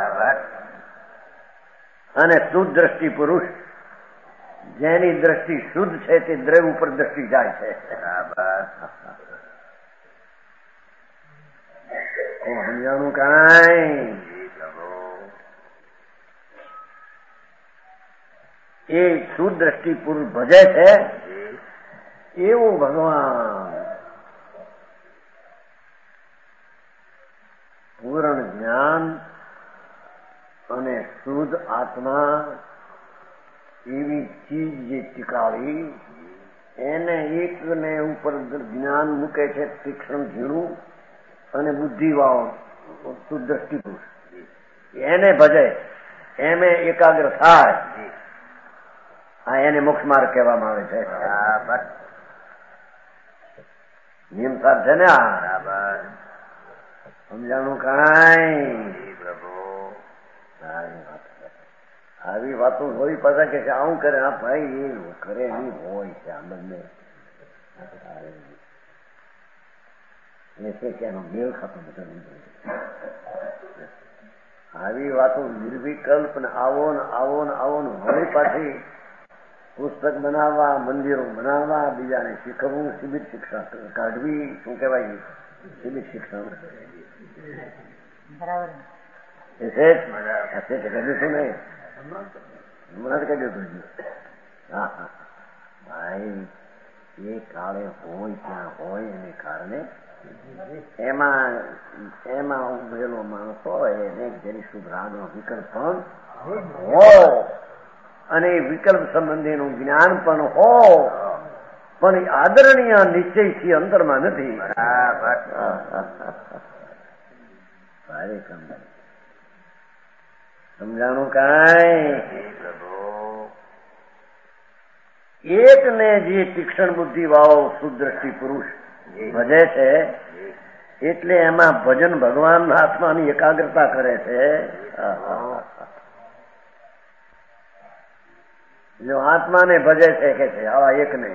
અને શુદ્ધ દ્રષ્ટિ પુરુષ જેની દ્રષ્ટિ શુદ્ધ છે તે દ્રવ્ય ઉપર દ્રષ્ટિ જાય છે. સમજાણું કાંઈ? એ શુદ્ધ દ્રષ્ટિ પુરુષ ભજે છે એવું ભગવાન પૂર્ણ જ્ઞાન અને શુદ્ધ આત્મા એવી ચીજ જે ટીકાળી એને એકને ઉપર જ્ઞાન મૂકે છે તીક્ષ્ણ ઝીણું અને બુદ્ધિવાળો શુદ્ધ દ્રષ્ટિ પુરુષ એને ભજે એમે એકાગ્ર થાય, આ એને મોક્ષ માર્ગ કહેવામાં આવે છે. નિયમ સાથ છે ને આ? સમજાણું કાંઈ? આવી વાતો હોય પાછા કે આવું કરે, આ ભાઈ એ કરે નહીં હોય છે આ બંને કે એનો મેળ ખાતો બધા. આવી વાતો નિર્વિકલ્પ ને આવો ને આવો ને આવો ને હોય પાછી પુસ્તક બનાવવા, મંદિરો બનાવવા, બીજાને શીખવવું, શિબિર શિક્ષણ કાઢવી, શું કહેવાય શિબિર શિક્ષણ બરાબર શું નહીં હમણાં જ કહી દીધું. હા હા ભાઈ એ કાળે હોય ત્યાં હોય એને કારણે એમાં ઉભેલો માણસ હોય એને જેની સુધરાનો વિકલ્પ પણ હોય અને વિકલ્પ સંબંધીનું જ્ઞાન પણ હોય, પણ એ આદરણીય નિશ્ચયથી અંતરમાં નથી. ભારે કામ સમજાણું કાંઈ? એક ને જે તીક્ષ્ણ બુદ્ધિ વાળો સુદ્રષ્ટિ પુરુષ ભજે છે એટલે એમાં ભજન ભગવાન આત્માની એકાગ્રતા કરે છે. જો આત્માને ભજે છે કે છે આવા એક ને,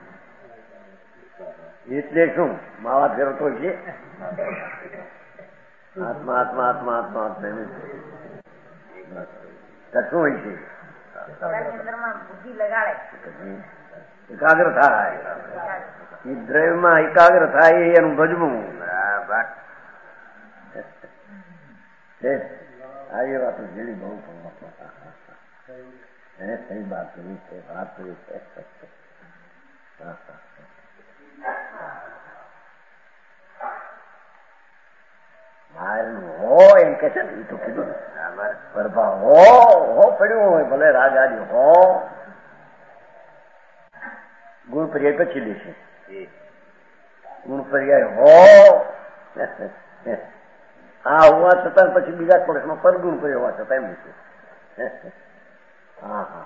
એટલે શું માવા ફેરતો છે આત્મા આત્મા આત્મા આત્મા આત્મા શું હોય છે? બુદ્ધિ લગાડે, એકાગ્ર થાય, એ દ્રવ્યમાં એકાગ્ર થાય એનું ભજવું. આવી વાતો જેની બહુ સહી વાત કરી છે, વાત કરી છે. બહારનું હો એમ કે છે ને, એ તો કીધું પ્રભા હો પડ્યું હોય, ભલે રાગાડી હો ગુણ પર્યાય પછી લેશે. ગુણ પર્યાય હો આ હોવા છતાં પછી બીજા કોર્સમાં પરગુણ પર્યાય હોવા છતાં એમ લીધું. હા હા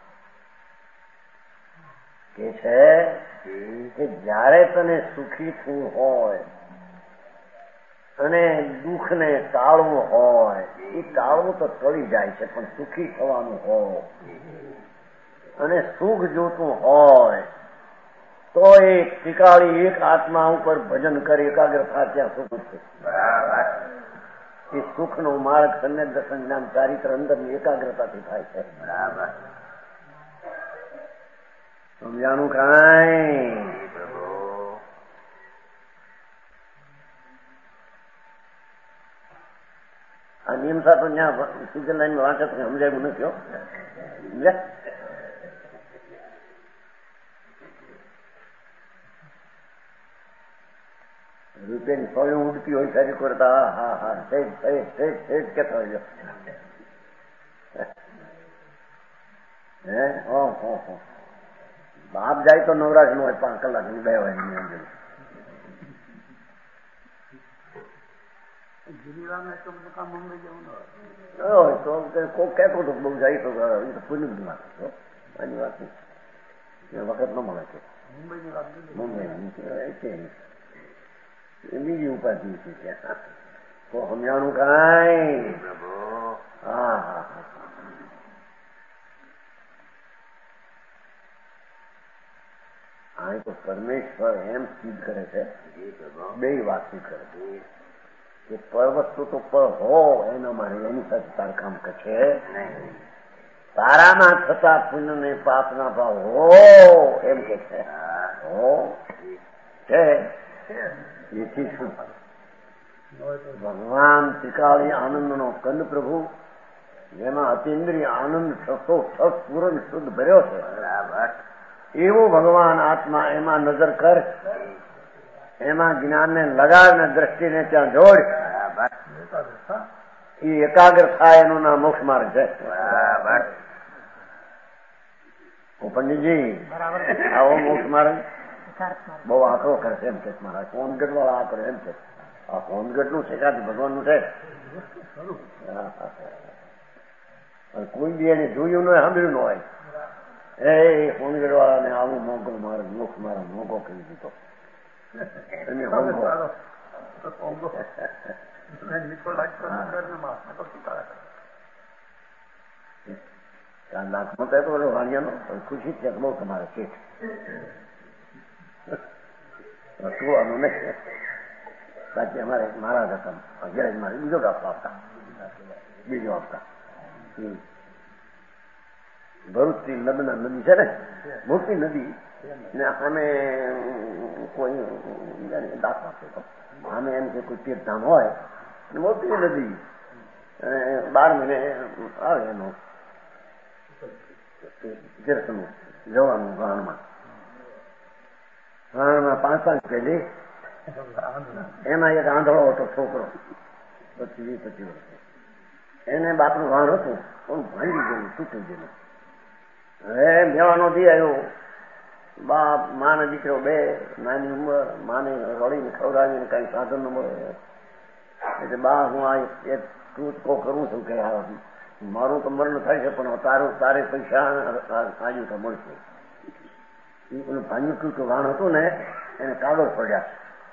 કે છે કે જયારે તને સુખી થવું હોય અને દુઃખને ટાળવું હોય, એ ટાળવું તો ટળી જાય છે, પણ સુખી થવાનું હોય અને સુખ જોતું હોય તો એક ટીકાળી એક આત્મા ઉપર ભજન કરી એકાગ્ર થાય ત્યાં સુખ છે. એ સુખનો માર્ગ સમ્યક દર્શન જ્ઞાન ચારિત્ર અંદરની એકાગ્રતાથી થાય છે. સમજાણું કાંઈ? આ નિયમસા તો ત્યાં સ્વિટરલેન્ડમાં વાંચે તો સમજાયું નથી. સમજ્યા? રૂપિયાની સોળી ઉડતી હોય સારી કરતા હા હા સેજ કેતો હોય હે ઓહો બાપ જાય તો નવરાશ નો હોય 5 કલાકની 2 વાગ્યાની અંદર. તો કોક કહેતો હતો બહુ જાય તો પૂર્ણિમ આની વાત વખત ન મળે છે. મુંબઈ બીજી ઉપાધિ છે ત્યાં તો સમજાણું કાંઈ? હા હા હા હા તો પરમેશ્વર એમ સિદ્ધ કરે છે, બે વાતો કરે કે પર વસ્તુ તો પર હો એના મારે એની સાથે તાર કામ કરશે. તારામાં થતા પુણ્ય ને પાપના ભાવ હો એમ કે છે. હો છે એથી શું ભગવાન ત્રિકાળી આનંદનો કંદ પ્રભુ જેમાં અતિન્દ્રિય આનંદ છસો પૂર્ણ શુદ્ધ ભર્યો છે, એવો ભગવાન આત્મા એમાં નજર કર, એમાં જ્ઞાનને લગાડને દ્રષ્ટિને ત્યાં જોડ, એ એકાગ્ર થાય એનું નામ મોક્ષ માર્ગ છે. પંડિતજી આવો મોક્ષ માર્ગ બહુ આકરો કરશે એમ કે મારા સોનગઢ વાળા આ કરે એમ છે. આ સોનગઢ નું છે કાથી ભગવાન નું છે. કોઈ બી એને જોયું ન હોય સાંભળ્યું ન હોય એ સોનગઢ વાળાને આવું મોંઘો મારે મોક્ષ મારા મોંઘો કરી દીધો. લાખમાં તો વાણિયાનો ખુશી છે બહુ તમારે છે સુવાનું નહીં. બાકી અમારે મહારાજ હતા ઘેર મારે બીજો ડોક્ટર આપતા બીજો આપતા ભરૂચથી નદના નદી છે ને મોટી નદી ને અમે કોઈ દાખલો આપતો અમે એમ કે કોઈ તીર્થધામ હોય મોટી નદી અને 12 મહિને આવે એનું તીર્થનું જવાનું ગામમાં 5 પહેલી એમાં એક આંધળો હતો છોકરો 25 વર્ષ. એને બાપનું વાણ હતું પણ ભાંગી ગયું તૂટી ગયું. હવે મેવાનો દી આવ્યો, બાપ માને દીકરો બે નાની ઉંમર, માને રળીને ખવડાવીને કઈ સાધન ન મળે એટલે બા હું આ એક ટૂચકો કરું છું કે મારું તો મરણ થાય છે પણ તારે પૈસા આજુ તો મળશે. એ પેલું ભાંગ્યું તૂટું વાણ હતું ને એને કાગળ પડ્યા,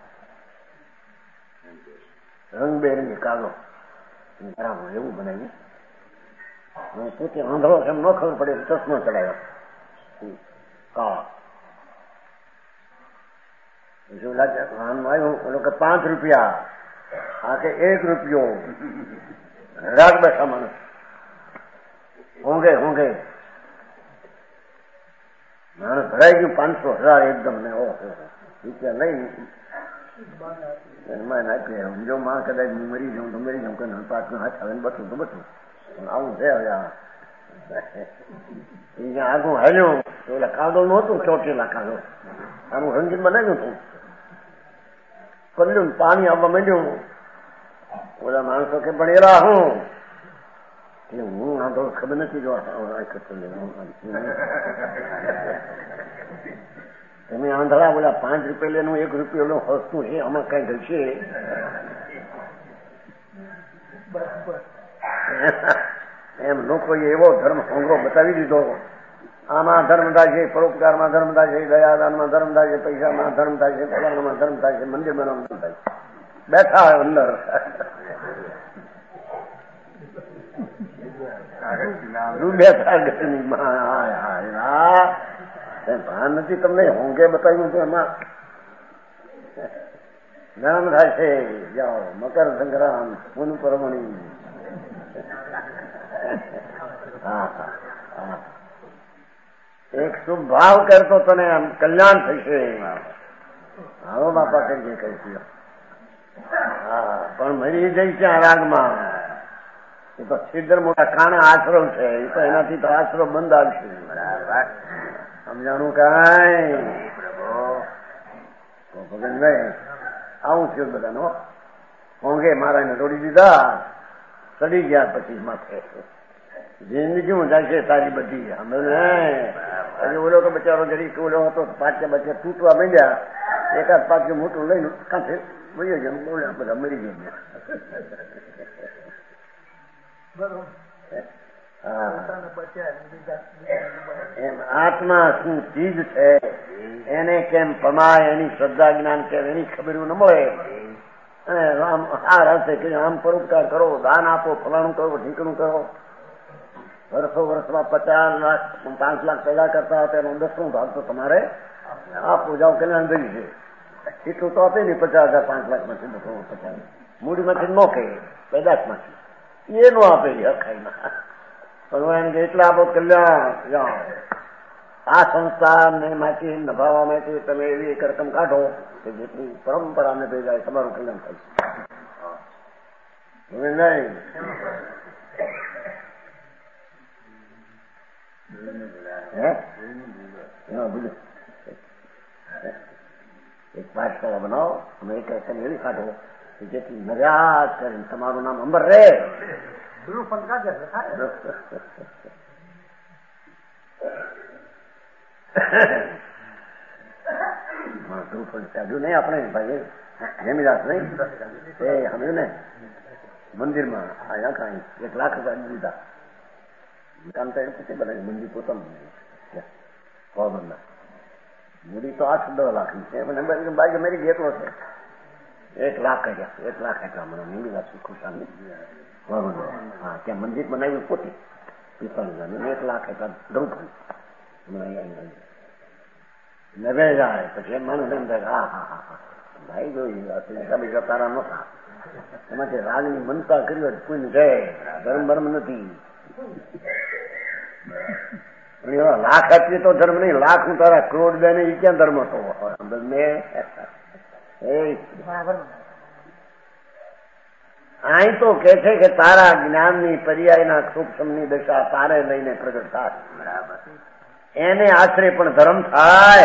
રંગબેરંગી કાગળ બરાબર એવું બનાવ્યું. પોતે આંધળો એમ ન ખબર પડે ચશ્મો ચડાવ્યો કાળા. શું લાગે વાહનમાં આવ્યું પેલો કે 5 રૂપિયા, આ કે 1 રૂપિયો. રાગ બેઠા માણસ હોંગે માણસ ભરાઈ ગયું 500,000 એકદમ ને રૂપિયા લઈ એમાં નાખી. જો માં કદાચ મરી જાઉં તો મરી જાઉં કે પાછું હાથ આવે ને બચું તો બચું પણ આવું છે. હવે અહીંયા આગું હાલ્યું તો ઓલા કાગળ નું હતું ચોટેલા કાગળ આનું રંગીન બનાવ્યું હતું. કર્યું પાણી આવવા માંડ્યું બધા માણસો કે ભણેલા હું એટલે હું આ તો ખબર નથી જો તમે આંધળા બોલા 5 રૂપિયા 1 રૂપિયો હસતું છે આમાં કઈ ઘટશે એમ લોકોએ એવો ધર્મ હોંગરો બતાવી દીધો. આમાં ધર્મ થાય છે, પરોપકારમાં ધર્મ થાય છે, દયાદાનમાં ધર્મ થાય છે, પૈસામાં ધર્મ થાય છે, ફલાણામાં ધર્મ થાય છે, મંદિરમાં ધર્મ થાય છે. બેઠા હોય અંદર ભાન નથી તમને હોંગે બતાવ્યું તો એમાં ધર્મ થાય છે. જાઓ મકર સંક્રાંત પૂન પરમણી. એક શુભ ભાવ કરતો તને આમ કલ્યાણ થશે. હાલો બાપા કઈ કહીશું. હા પણ મરી જઈ છે આ રાગમાં. એ તો છિદ્ર મોટા કાણે આશરો છે. એ તો એનાથી તો આશરો બંધ આવશે. સમજાણું કઈ ભગનભાઈ આવું થયું બધાનો. હોંગે મારા એને તોડી દીધા. ચડી ગયા પછી માથે જિંદગી હું જાય છે તારી બધી. હજી ઓલો તો બચારો જરી ઓલો હતો પાછે બચે તૂટવા માંડ્યા. એકાદ પાછું મોટું લઈને કાંઠે વયો ગયા. બોલ્યા બધા મરી ગયા. એમ આત્મા શું ચીજ છે એને કેમ પમાય, એની શ્રદ્ધા જ્ઞાન કેમ એની ખબર ન મળે. અને આમ આ રસ્તે કે આમ પરોપકાર કરો, દાન આપો, ફલાણું કરો, ઢીકણું કરો. વર્ષોમાં 50 લાખ 5 લાખ પેદા કરતા હતા એનો 10નો ભાગ તો તમારે આપો જાઓ કલ્યાણ થઈ છે. એટલું તો આપે ને 50,000 5 લાખમાંથી 50 મૂડીમાંથી નો કહે પેદાશમાંથી એ નો આપે હરખાઈમાં. પણ એને કે એટલા આપો કલ્યાણ જાઓ. આ સંસ્થાને માંથી નભાવવા માટે તમે એવી એક રકમ કાઢો કે જેટલી પરંપરાને ભેગાય તમારું કલ્યાણ થાય છે. નહીં એક પાઠશાળા બનાવો અને એક રકમ એવી કાઢો કે જેટલી નજાત કરીને તમારું નામ અંબર રહે. નહીં આપણે ભાઈ હેમીદાસ નહીં એ હમ્યું ને મંદિરમાં આયા કઈ 1 લાખ રૂપિયા દીધા. કામ તો પછી બધા મંદિર પોતાનું ગવર્મેન્ટના મૂડી તો 8-10 લાખની છે. બાકી મારી જેટલો છે 1 લાખ કર્યા. 1 લાખ એટલા મને હેમીદાસ ખુશાલ ગવર્મેન્ટ. હા ત્યાં મંદિર બનાવ્યું પોતે પિસ્તાલીસ 1 લાખ એટલા દઉં નવે જાય પછી એમ માનું એમ થાય હા હા હા હા ભાઈ જોઈ બીજા તારા નહોતા એમાંથી રાગની મનતા કરી પુણ્ય છે. ધર્મ ભર્મ નથી. લાખ આપીએ તો ધર્મ નહીં. લાખ હું તારા કરોડ દે ને એ ક્યાં ધર્મ હતો? અહીં તો કે છે કે તારા જ્ઞાનની પર્યાયના સૂક્ષ્મની દશા તારે લઈને પ્રગટ થાય. એને આશરે પણ ધર્મ થાય.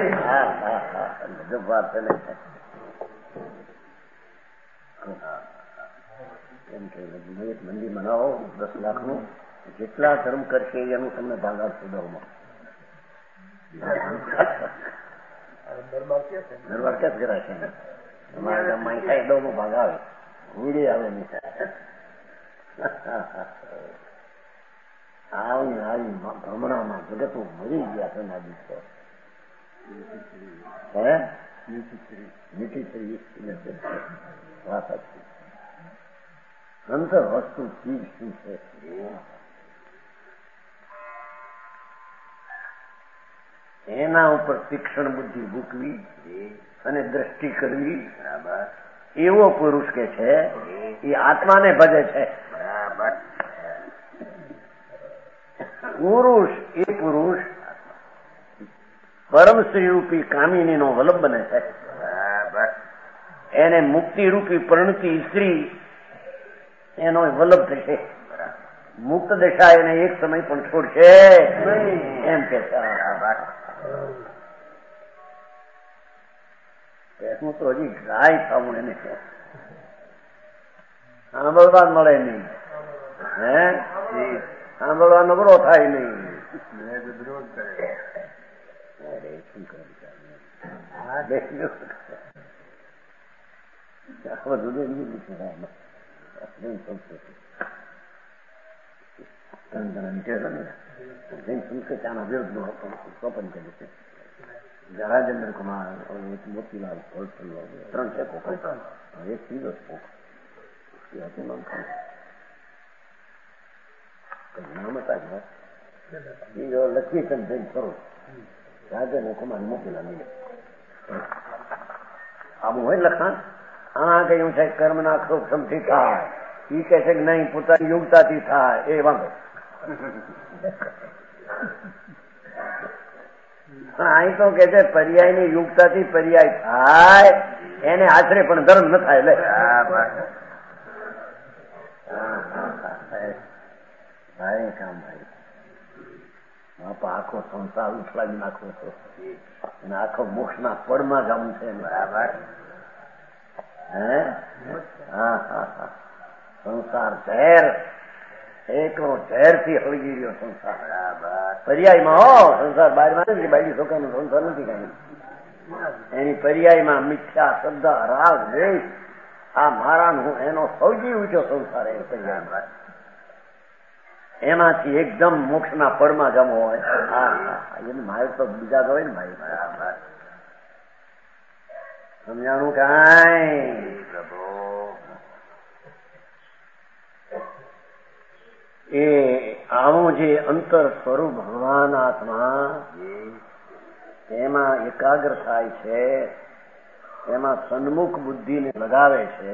એમ કે મંદિર બનાવો 10 લાખનું. જેટલા ધર્મ કરશે એનું તમને ભાગ આપશે. દરબાર ક્યાં કરાય છે? અમારા ગામમાં થાય દો ભાગ આવે. વીડી આવે નહીં. આવી આવી ભ્રમણામાં જગત મરી ગયા છે. ના દિવસો હે મીઠી થઈ વાત હતી. અંતર વસ્તુ ચીજ શું છે? એના ઉપર તીક્ષ્ણ બુદ્ધિ મૂકવી અને દ્રષ્ટિ કરવી. એવો પુરુષ કે છે એ આત્માને ભજે છે. પુરુષ એ પુરુષ પરમ શ્રી રૂપી કામિની નો વલ્લભ બને છે. એને મુક્તિ રૂપી પરણતી સ્ત્રી એનો વલ્લભ થશે. મુક્ત દશા એને એક સમય પણ છોડશે એમ કે હું તો હજી ગાય થવું એને સાંભળવા મળે નહીં, હે સાંભળવા નબળો થાય નહીં. વિરોધ કરે. બધું સંસ્કૃતાના વિરોધનું સ્વપન કર્યું છે. રાજેન્દ્ર કુમાર, મોતીલાલ, 3 છે કોક, એક ત્રીજો કોક નામ હતા બીજો લક્ષ્મીચંદ જૈન સ્વરૂપ, રાજેન્દ્ર કુમાર, મોતીલાલ. આવું હોય લખાણ. આ કહ્યું છે કર્મના ક્ષોભથી થાય, એ કહે છે કે નહીં પોતાની યોગ્યતાથી થાય. એ વાંધો અહીં તો કે છે પર્યાયની યુક્તાથી પર્યાય થાય, એને આશરે પણ ધર્મ ન થાય. લે ભાઈ કામ ભાઈ બાપા આખો સંસાર ઉછલાવી નાખવો છો અને આખો મોક્ષના પડમાં જવું છે. બરાબર. હે હા હા હા. સંસાર ઝેર, એકલો ઝેર થી હળગી રહ્યો સંસાર. પર્યાયમાં હો સંસાર બહારમાં બાકી છોકરાનો સંસાર નથી કઈ. એની પર્યાયમાં મિથ્યા, શ્રદ્ધા, રાગ, દ્વેષ, આ મારાનું એનો સૌથી ઊંચો સંસાર એ પર્યાયમાં. એમાંથી એકદમ મોક્ષના પડમાં જમો હોય. એને મારે તો બીજા તો હોય ને ભાઈ. સમજાણું કાંઈ? એ આવું જે અંતર સ્વરૂપ ભગવાન આત્મા એમાં એકાગ્ર થાય છે, એમાં સન્મુખ બુદ્ધિને લગાવે છે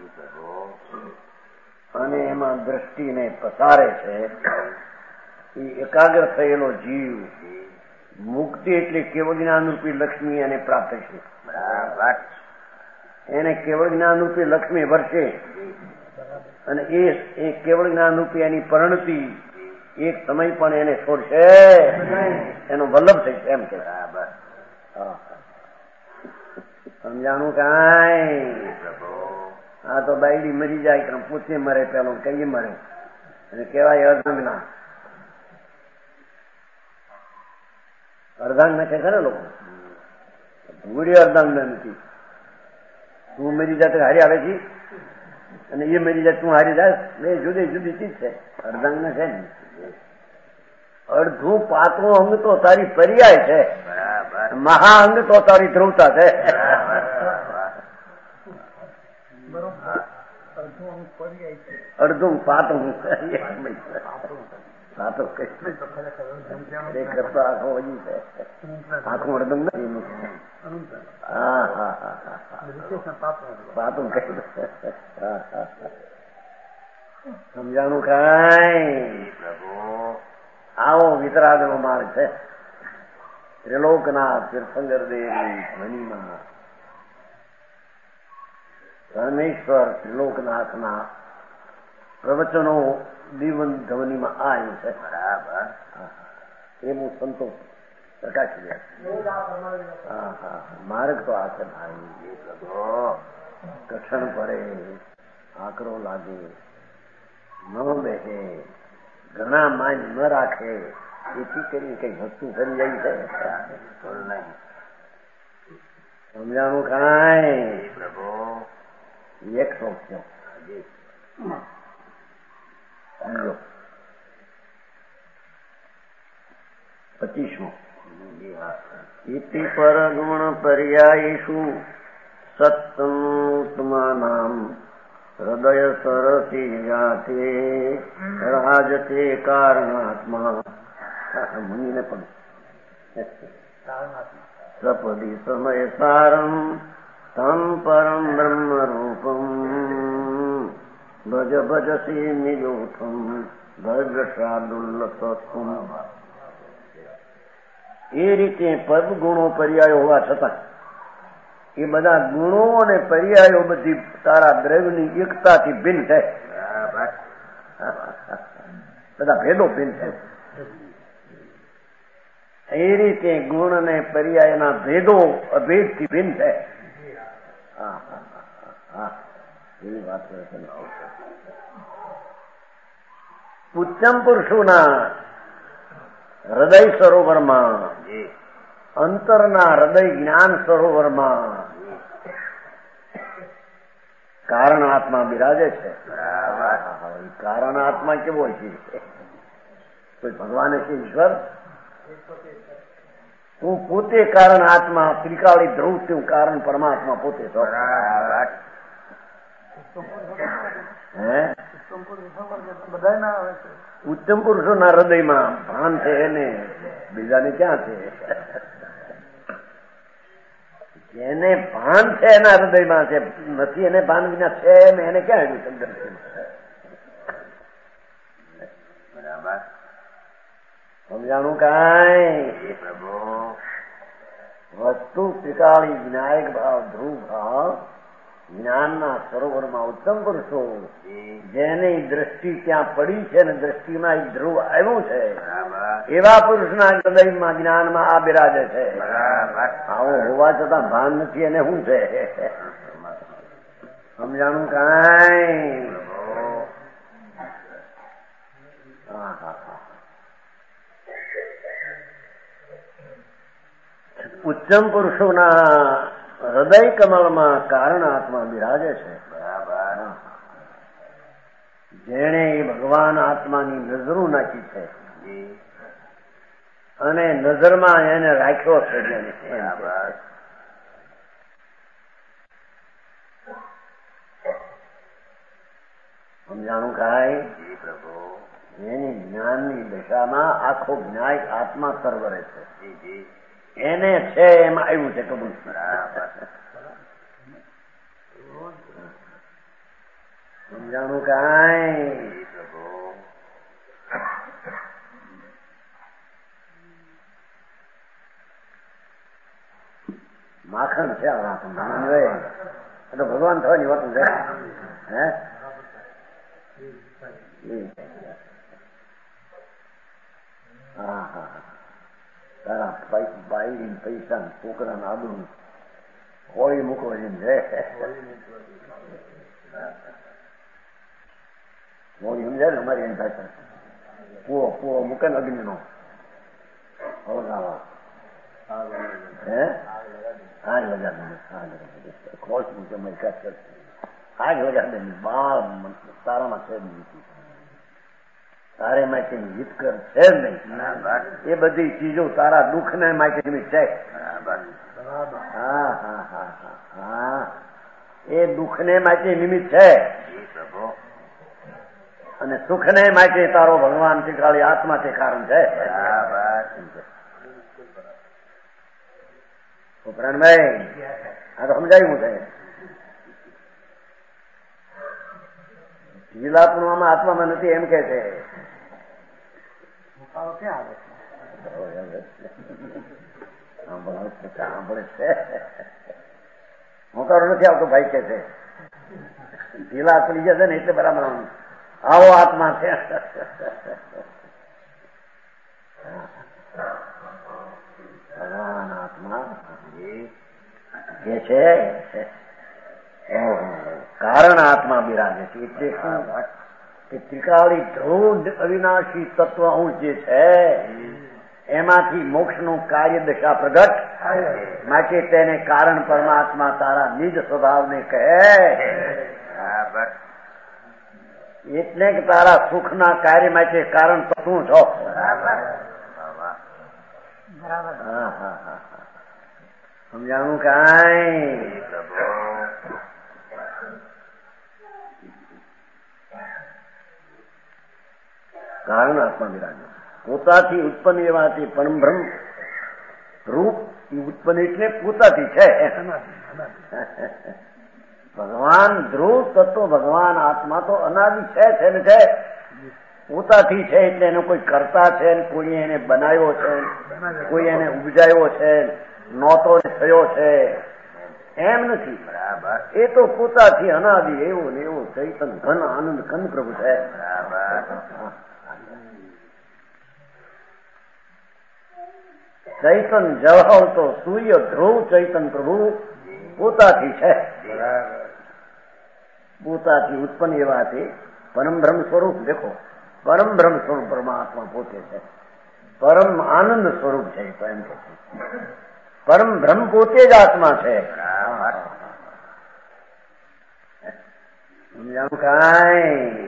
અને એમાં દ્રષ્ટિને પસારે છે. એ એકાગ્ર થયેલો જીવ મુક્તિ એટલે કેવળ જ્ઞાનરૂપી લક્ષ્મી એને પ્રાપ્ત છે. એને કેવળ જ્ઞાનરૂપી લક્ષ્મી વર્ષે અને એ કેવળ જ્ઞાનરૂપી એની પરિણતિ એક સમય પણ એને છોડશે, એનો વલ્લભ થશે એમ કે. સમજાણું કાંઈ? આ તો બાયડી મરી જાય કે પૂછે મરે, પેલો કઈ મરે અને કેવાય અર્ધાંગના. અર્ધાંગના કે ખરે લોકો ભૂરી અર્ધાંગના નથી. તું મરી જાય તો હારી આવે છે અને એ મરી જાય તું હારી જાય, બે જુદી જુદી ચીજ છે. અર્ધાંગના છે ને અડધું પાતળું અંગ તો તારી પર્યાય છે, મહા અંગ તો તારી ધ્રુવતા છે. અડધું પાતળું કરતા આખો હજી છે, આખું અડધું નથી. હા હા હા પાતું કઈ. સમજાણું કાંઈ? આવો વિતરાગનો માર્ગ છે. ત્રિલોકનાથ તીર્થંકર દેવની ધ્વનિમાં પરમેશ્વર ત્રિલોકનાથના પ્રવચનો દીવન ધ્વનિમાં આવ્યું છે. બરાબર. એવું સંતોષ પ્રકાશી દે. હા હા માર્ગ તો આ છે ભાઈ. કઠણ પડે, આકરો લાગે, ન બેસે, ઘણા માન ન રાખે, એથી કરી કઈ વસ્તુ કરી જાય છે. સમજાણું કાંઈ? એક સોચ્યો 25મો ઇતિ પરગુણ પર્યાયીષુ સત્તમોત્તમાનામ હૃદય સરસી જાતે રાજતે કારણાત્મા. મુનિને પણ સપદી સમય સારમ તમ પરમ બ્રહ્મ રૂપમ ભજ ભજસી નિજોથમ ભદ્રશાદુલ્લસત્વમ. એ રીતે પદ ગુણો પર્યાયો હોવા છતાં એ બધા ગુણો અને પર્યાયો બધી તારા દ્રવ્યની એકતાથી ભિન્ન છે. બધા ભેદો ભિન્ન છે. એ રીતે ગુણ અને પર્યાયના ભેદો અભેદથી ભિન્ન છે. હા હા હા એવી વાત છે. ઉત્તમ પુરુષોના હૃદય સરોવરમાં, અંતરના હૃદય જ્ઞાન સરોવરમાં કારણ આત્મા બિરાજે છે. કારણ આત્મા કેવો છે? કોઈ ભગવાન છે ઈશ્વર? હું પોતે કારણ આત્મા, ત્રિકાળી ધ્રુવ છું, કારણ પરમાત્મા પોતે છો. ઉત્તમ પુરુષોના હૃદયમાં ભાન છે એને, બીજાને ક્યાં છે? જેને ભાન છે એના હૃદયમાં છે, નથી એને ભાન વિના છે ને એને ક્યાં આવ્યું શબ્દ? સમજાણું કાંઈ? વસ્તુ ત્રિકાળી વિનાયક ભાવ, ધ્રુવ ભાવ, જ્ઞાનના સરોવરમાં ઉત્તમ પુરુષો જેની દ્રષ્ટિ ત્યાં પડી છે ને દ્રષ્ટિમાં એક ધ્રુવ આવ્યું છે, એવા પુરુષના હૃદયમાં જ્ઞાનમાં આ બિરાજે છે. આવું હોવા છતાં ભાન નથી એને શું છે? સમજાણું કાંઈ? ઉત્તમ પુરુષોના હૃદય કમળમાં કારણ આત્મા બિરાજે છે. જેણે ભગવાન આત્માની નજરો નાખી છે અને નજરમાં એને રાખ્યો છે. સમજાણું કાંઈ? એની જ્ઞાનની દશામાં આખો જ્ઞાય આત્મા સર્વરે છે. એને છે એમાં આવ્યું છે કબૂલ. સમજાણું કાંઈ? માખણ છે આ વાત. તો ભગવાન થવાની વાત છે. હે હા હા તારા બાઈ પૈસા છોકરાને આદું હોળી મૂકવા છે. હોળી સમજાય ને અમારી એની ભાષા. પૂરો મૂકે ને અગ્નિ નો હળગાવા. હે આગ લગાડે, ખોશ મૂકે આગ લગાડે. બાળ તારામાં છે નહીં, તારે માટે હિત કર છે જ નહીં. એ બધી ચીજો તારા દુઃખ ને માટે છે. હા હા હા હા, એ દુઃખ ને માટે નિમિત્ત છે અને સુખ ને માટે તારો ભગવાન શીખાડી આત્મા તે કારણ છે. ઉપરાણભાઈ આ તો સમજાયું છે. જીલાપણુમાં આત્મામાં નથી એમ કે છે. સાંભળે છે, હોકારો નથી આવતો ભાઈ કે છે. ઢીલા ચડી જશે ને એટલે બરાબર આવો આત્મા છે. ભગવાન આત્મા કે છે કારણ આત્મા બિરાજે છે. એટલે શું કે ત્રિકાળી ધ્રુવ અવિનાશી તત્વ હું જે છે એમાંથી મોક્ષનું કાર્ય દશા પ્રગટ માટે તેને કારણ પરમાત્મા તારા નિજ સ્વભાવને કહે. એટલે કે તારા સુખના કાર્ય માટે કારણ તો શું છો? સમજાણું કાંઈ? કારણ આત્મા બિરાજો પોતાથી ઉત્પન્ન એવાથી પરમબ્રહ્મ રૂપ ઉત્પન્ન એટલે પોતાથી છે. ભગવાન ધ્રુવ તત્વ ભગવાન આત્મા તો અનાદિ છે ને છે, પોતાથી છે. એટલે એનો કોઈ કરતા છે, કોઈ એને બનાવ્યો છે, કોઈ એને ઉપજાયો છે, નહોતો થયો છે એમ નથી. એ તો પોતાથી અનાદિ એવો ને એવો ચૈતન ઘન આનંદ કંદ પ્રભુ છે. ચૈતન જવાહર તો સૂર્ય ધ્રુવ ચૈતન પ્રભુ પોતાથી છે. પોતાથી ઉત્પન્ન એવાથી પરમબ્રહ્મ સ્વરૂપ દેખો પરમ બ્રહ્મ સ્વરૂપ પરમાત્મા પોતે છે, પરમ આનંદ સ્વરૂપ છે. તો એમ કે પરમ બ્રહ્મ પોતે જ આત્મા છે. સમજાવું કાંઈ?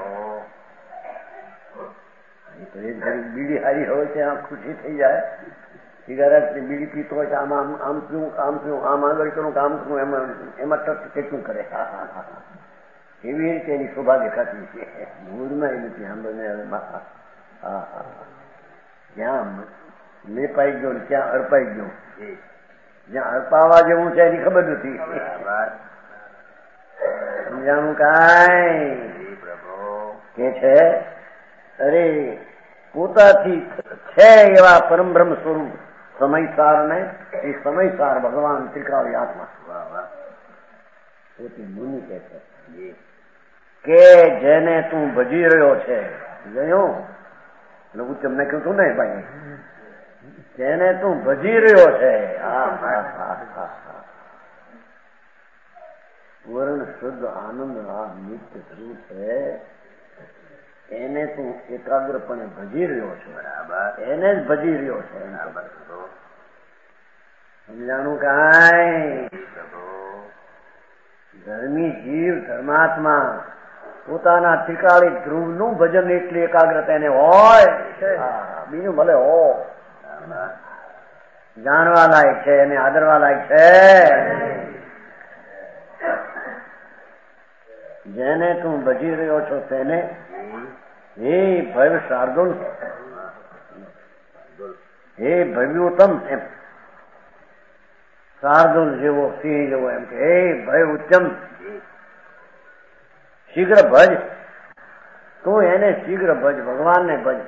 તો એક ઘડી બીડી હારી હોય ત્યાં ખુશી થઈ જાય. સિગારેટ ની બીડી પીતો હોય આમ આમ આમ પીવું આમ આગળ કરું આમ કરું એમાં ટચ કેટલું કરે. એવી રીતે એની શોભા દેખાતી છે. મૂળમાં એ નથી. જ્યાં લેપાઈ ગયો ક્યાં અડપાઈ ગયો, જ્યાં અડપાવા જેવું છે એની ખબર નથી. સમજાણું કાંઈ? કે છે અરે પોતાથી છે એવા પરમ બ્રહ્મ સ્વરૂપ સમયસાર ને એ સમયસાર ભગવાન ત્રિકાળી આત્મા પોતે મુનિ કે છે કે જેને તું ભજી રહ્યો છે. જોયું એટલે ઉચ્ચમ નાખ્યું તું ને ભાઈ, જેને તું ભજી રહ્યો છે. પૂર્ણ શુદ્ધ આનંદ નિત્ય સ્વરૂપ છે. એને તું એકાગ્રપણે ભજી રહ્યો છે. એને જ ભજી રહ્યો છે. સમજાણું કાંઈ? ધર્મી જીવ ધર્માત્મા પોતાના ત્રિકાળી ધ્રુવનું ભજન એટલી એકાગ્રતા એને હોય, બીજું ભલે હો, જાણવા લાયક છે એને આદરવા લાયક છે. જેને તું ભજી રહ્યો છો તેને હે ભવ્ય શાર્દુલ, હે ભવ્યોત્તમ, એમ શાર્દુલ જેવો સિંહ જેવો એમ કે હે ભય ઉત્તમ શીઘ્ર ભજ. તું એને શીઘ્ર ભજ, ભગવાનને ભજ.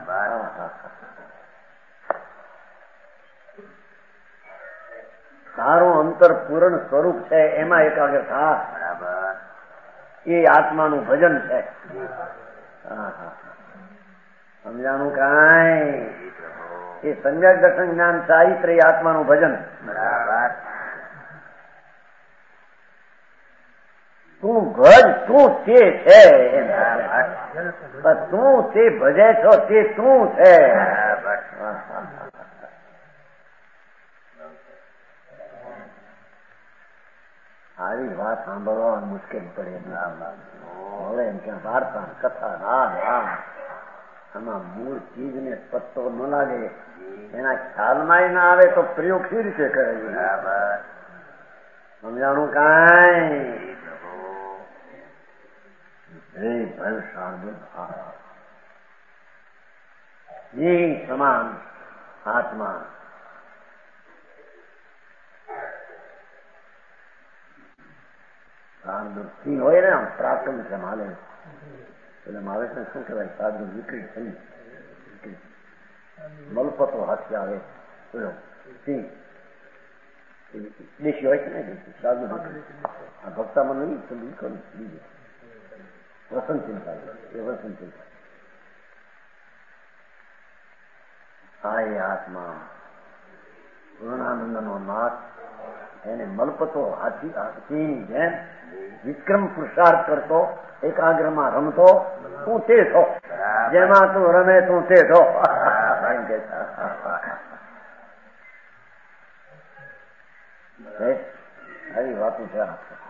તારું અંતર પૂર્ણ સ્વરૂપ છે એમાં એકાગ્ર થા. એ આત્માનું ભજન છે. સમજાણું કાંઈ? એ સમ્યક દર્શન જ્ઞાન ચારિત્ર એ આત્માનું ભજન. તું ભજ, તું તે છે. તું તે ભજે છો તે તું છે. આવી વાત સાંભળવા મુશ્કેલ પડે. હવે એમ કે વાર્તા કથા આમાં મૂળ ચીજ ને પત્તો ન લાગે, એના ખ્યાલમાં ના આવે તો પ્રયોગ સી રીતે કરે? સમજાણું કાંઈ? એ સમાન આત્મા સિંહ હોય ને આમ પ્રાપ્તમ છે માલે એટલે મારે શું કહેવાય? સાધુ વિકૃત થઈ મલપતો હાથે આવે સિંહ દેશી હોય છે ને સાધુ આ ભક્તામાં નહીં બીજું વસંત ચિંતા એ વસંત ચિંતા. આ એ આત્મા પૂર્ણાનંદ નો નાથ એને મલપતો હાથી જેમ વિક્રમ પુરુષાર્થ કરતો એકાગ્રમાં રમતો તું તે છો, જેમાં તું રમે તું તે છો. આવી વાતો છે.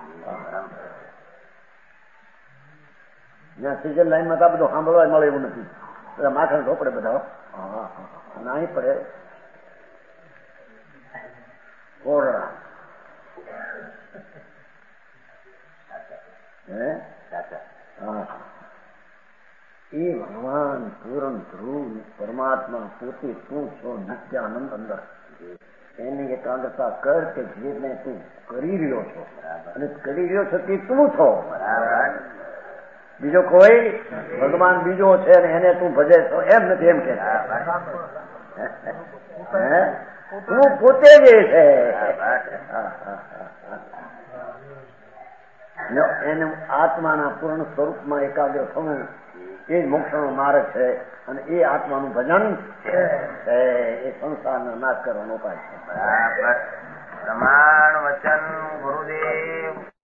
જ્યાં સિઝન લાઈનમાં તો આ બધું સાંભળવા મળે એવું નથી. બધા માથા ઢોપડે બધા નાહી પડે કોરડા. એ ભગવાન પૂરણ ધ્રુવ પરમાત્મા પોતે તું છો નિત્યાનંદ અંદર. એની એકાગ્રતા કર કે જેને તું કરી રહ્યો છો અને કરી રહ્યો છો તે તું છો. બીજો કોઈ ભગવાન બીજો છે અને એને તું ભજે છો એમ નથી. એમ કે તું પોતે જ છે. એને આત્માના પૂર્ણ સ્વરૂપમાં એકાગ્ર થવું એ જ મોક્ષનો માર્ગ છે. અને એ આત્માનું ભજન છે એ સંસારનો નાશ કરવાનો ઉપાય છે. પ્રમાણ વચન ગુરુદેવ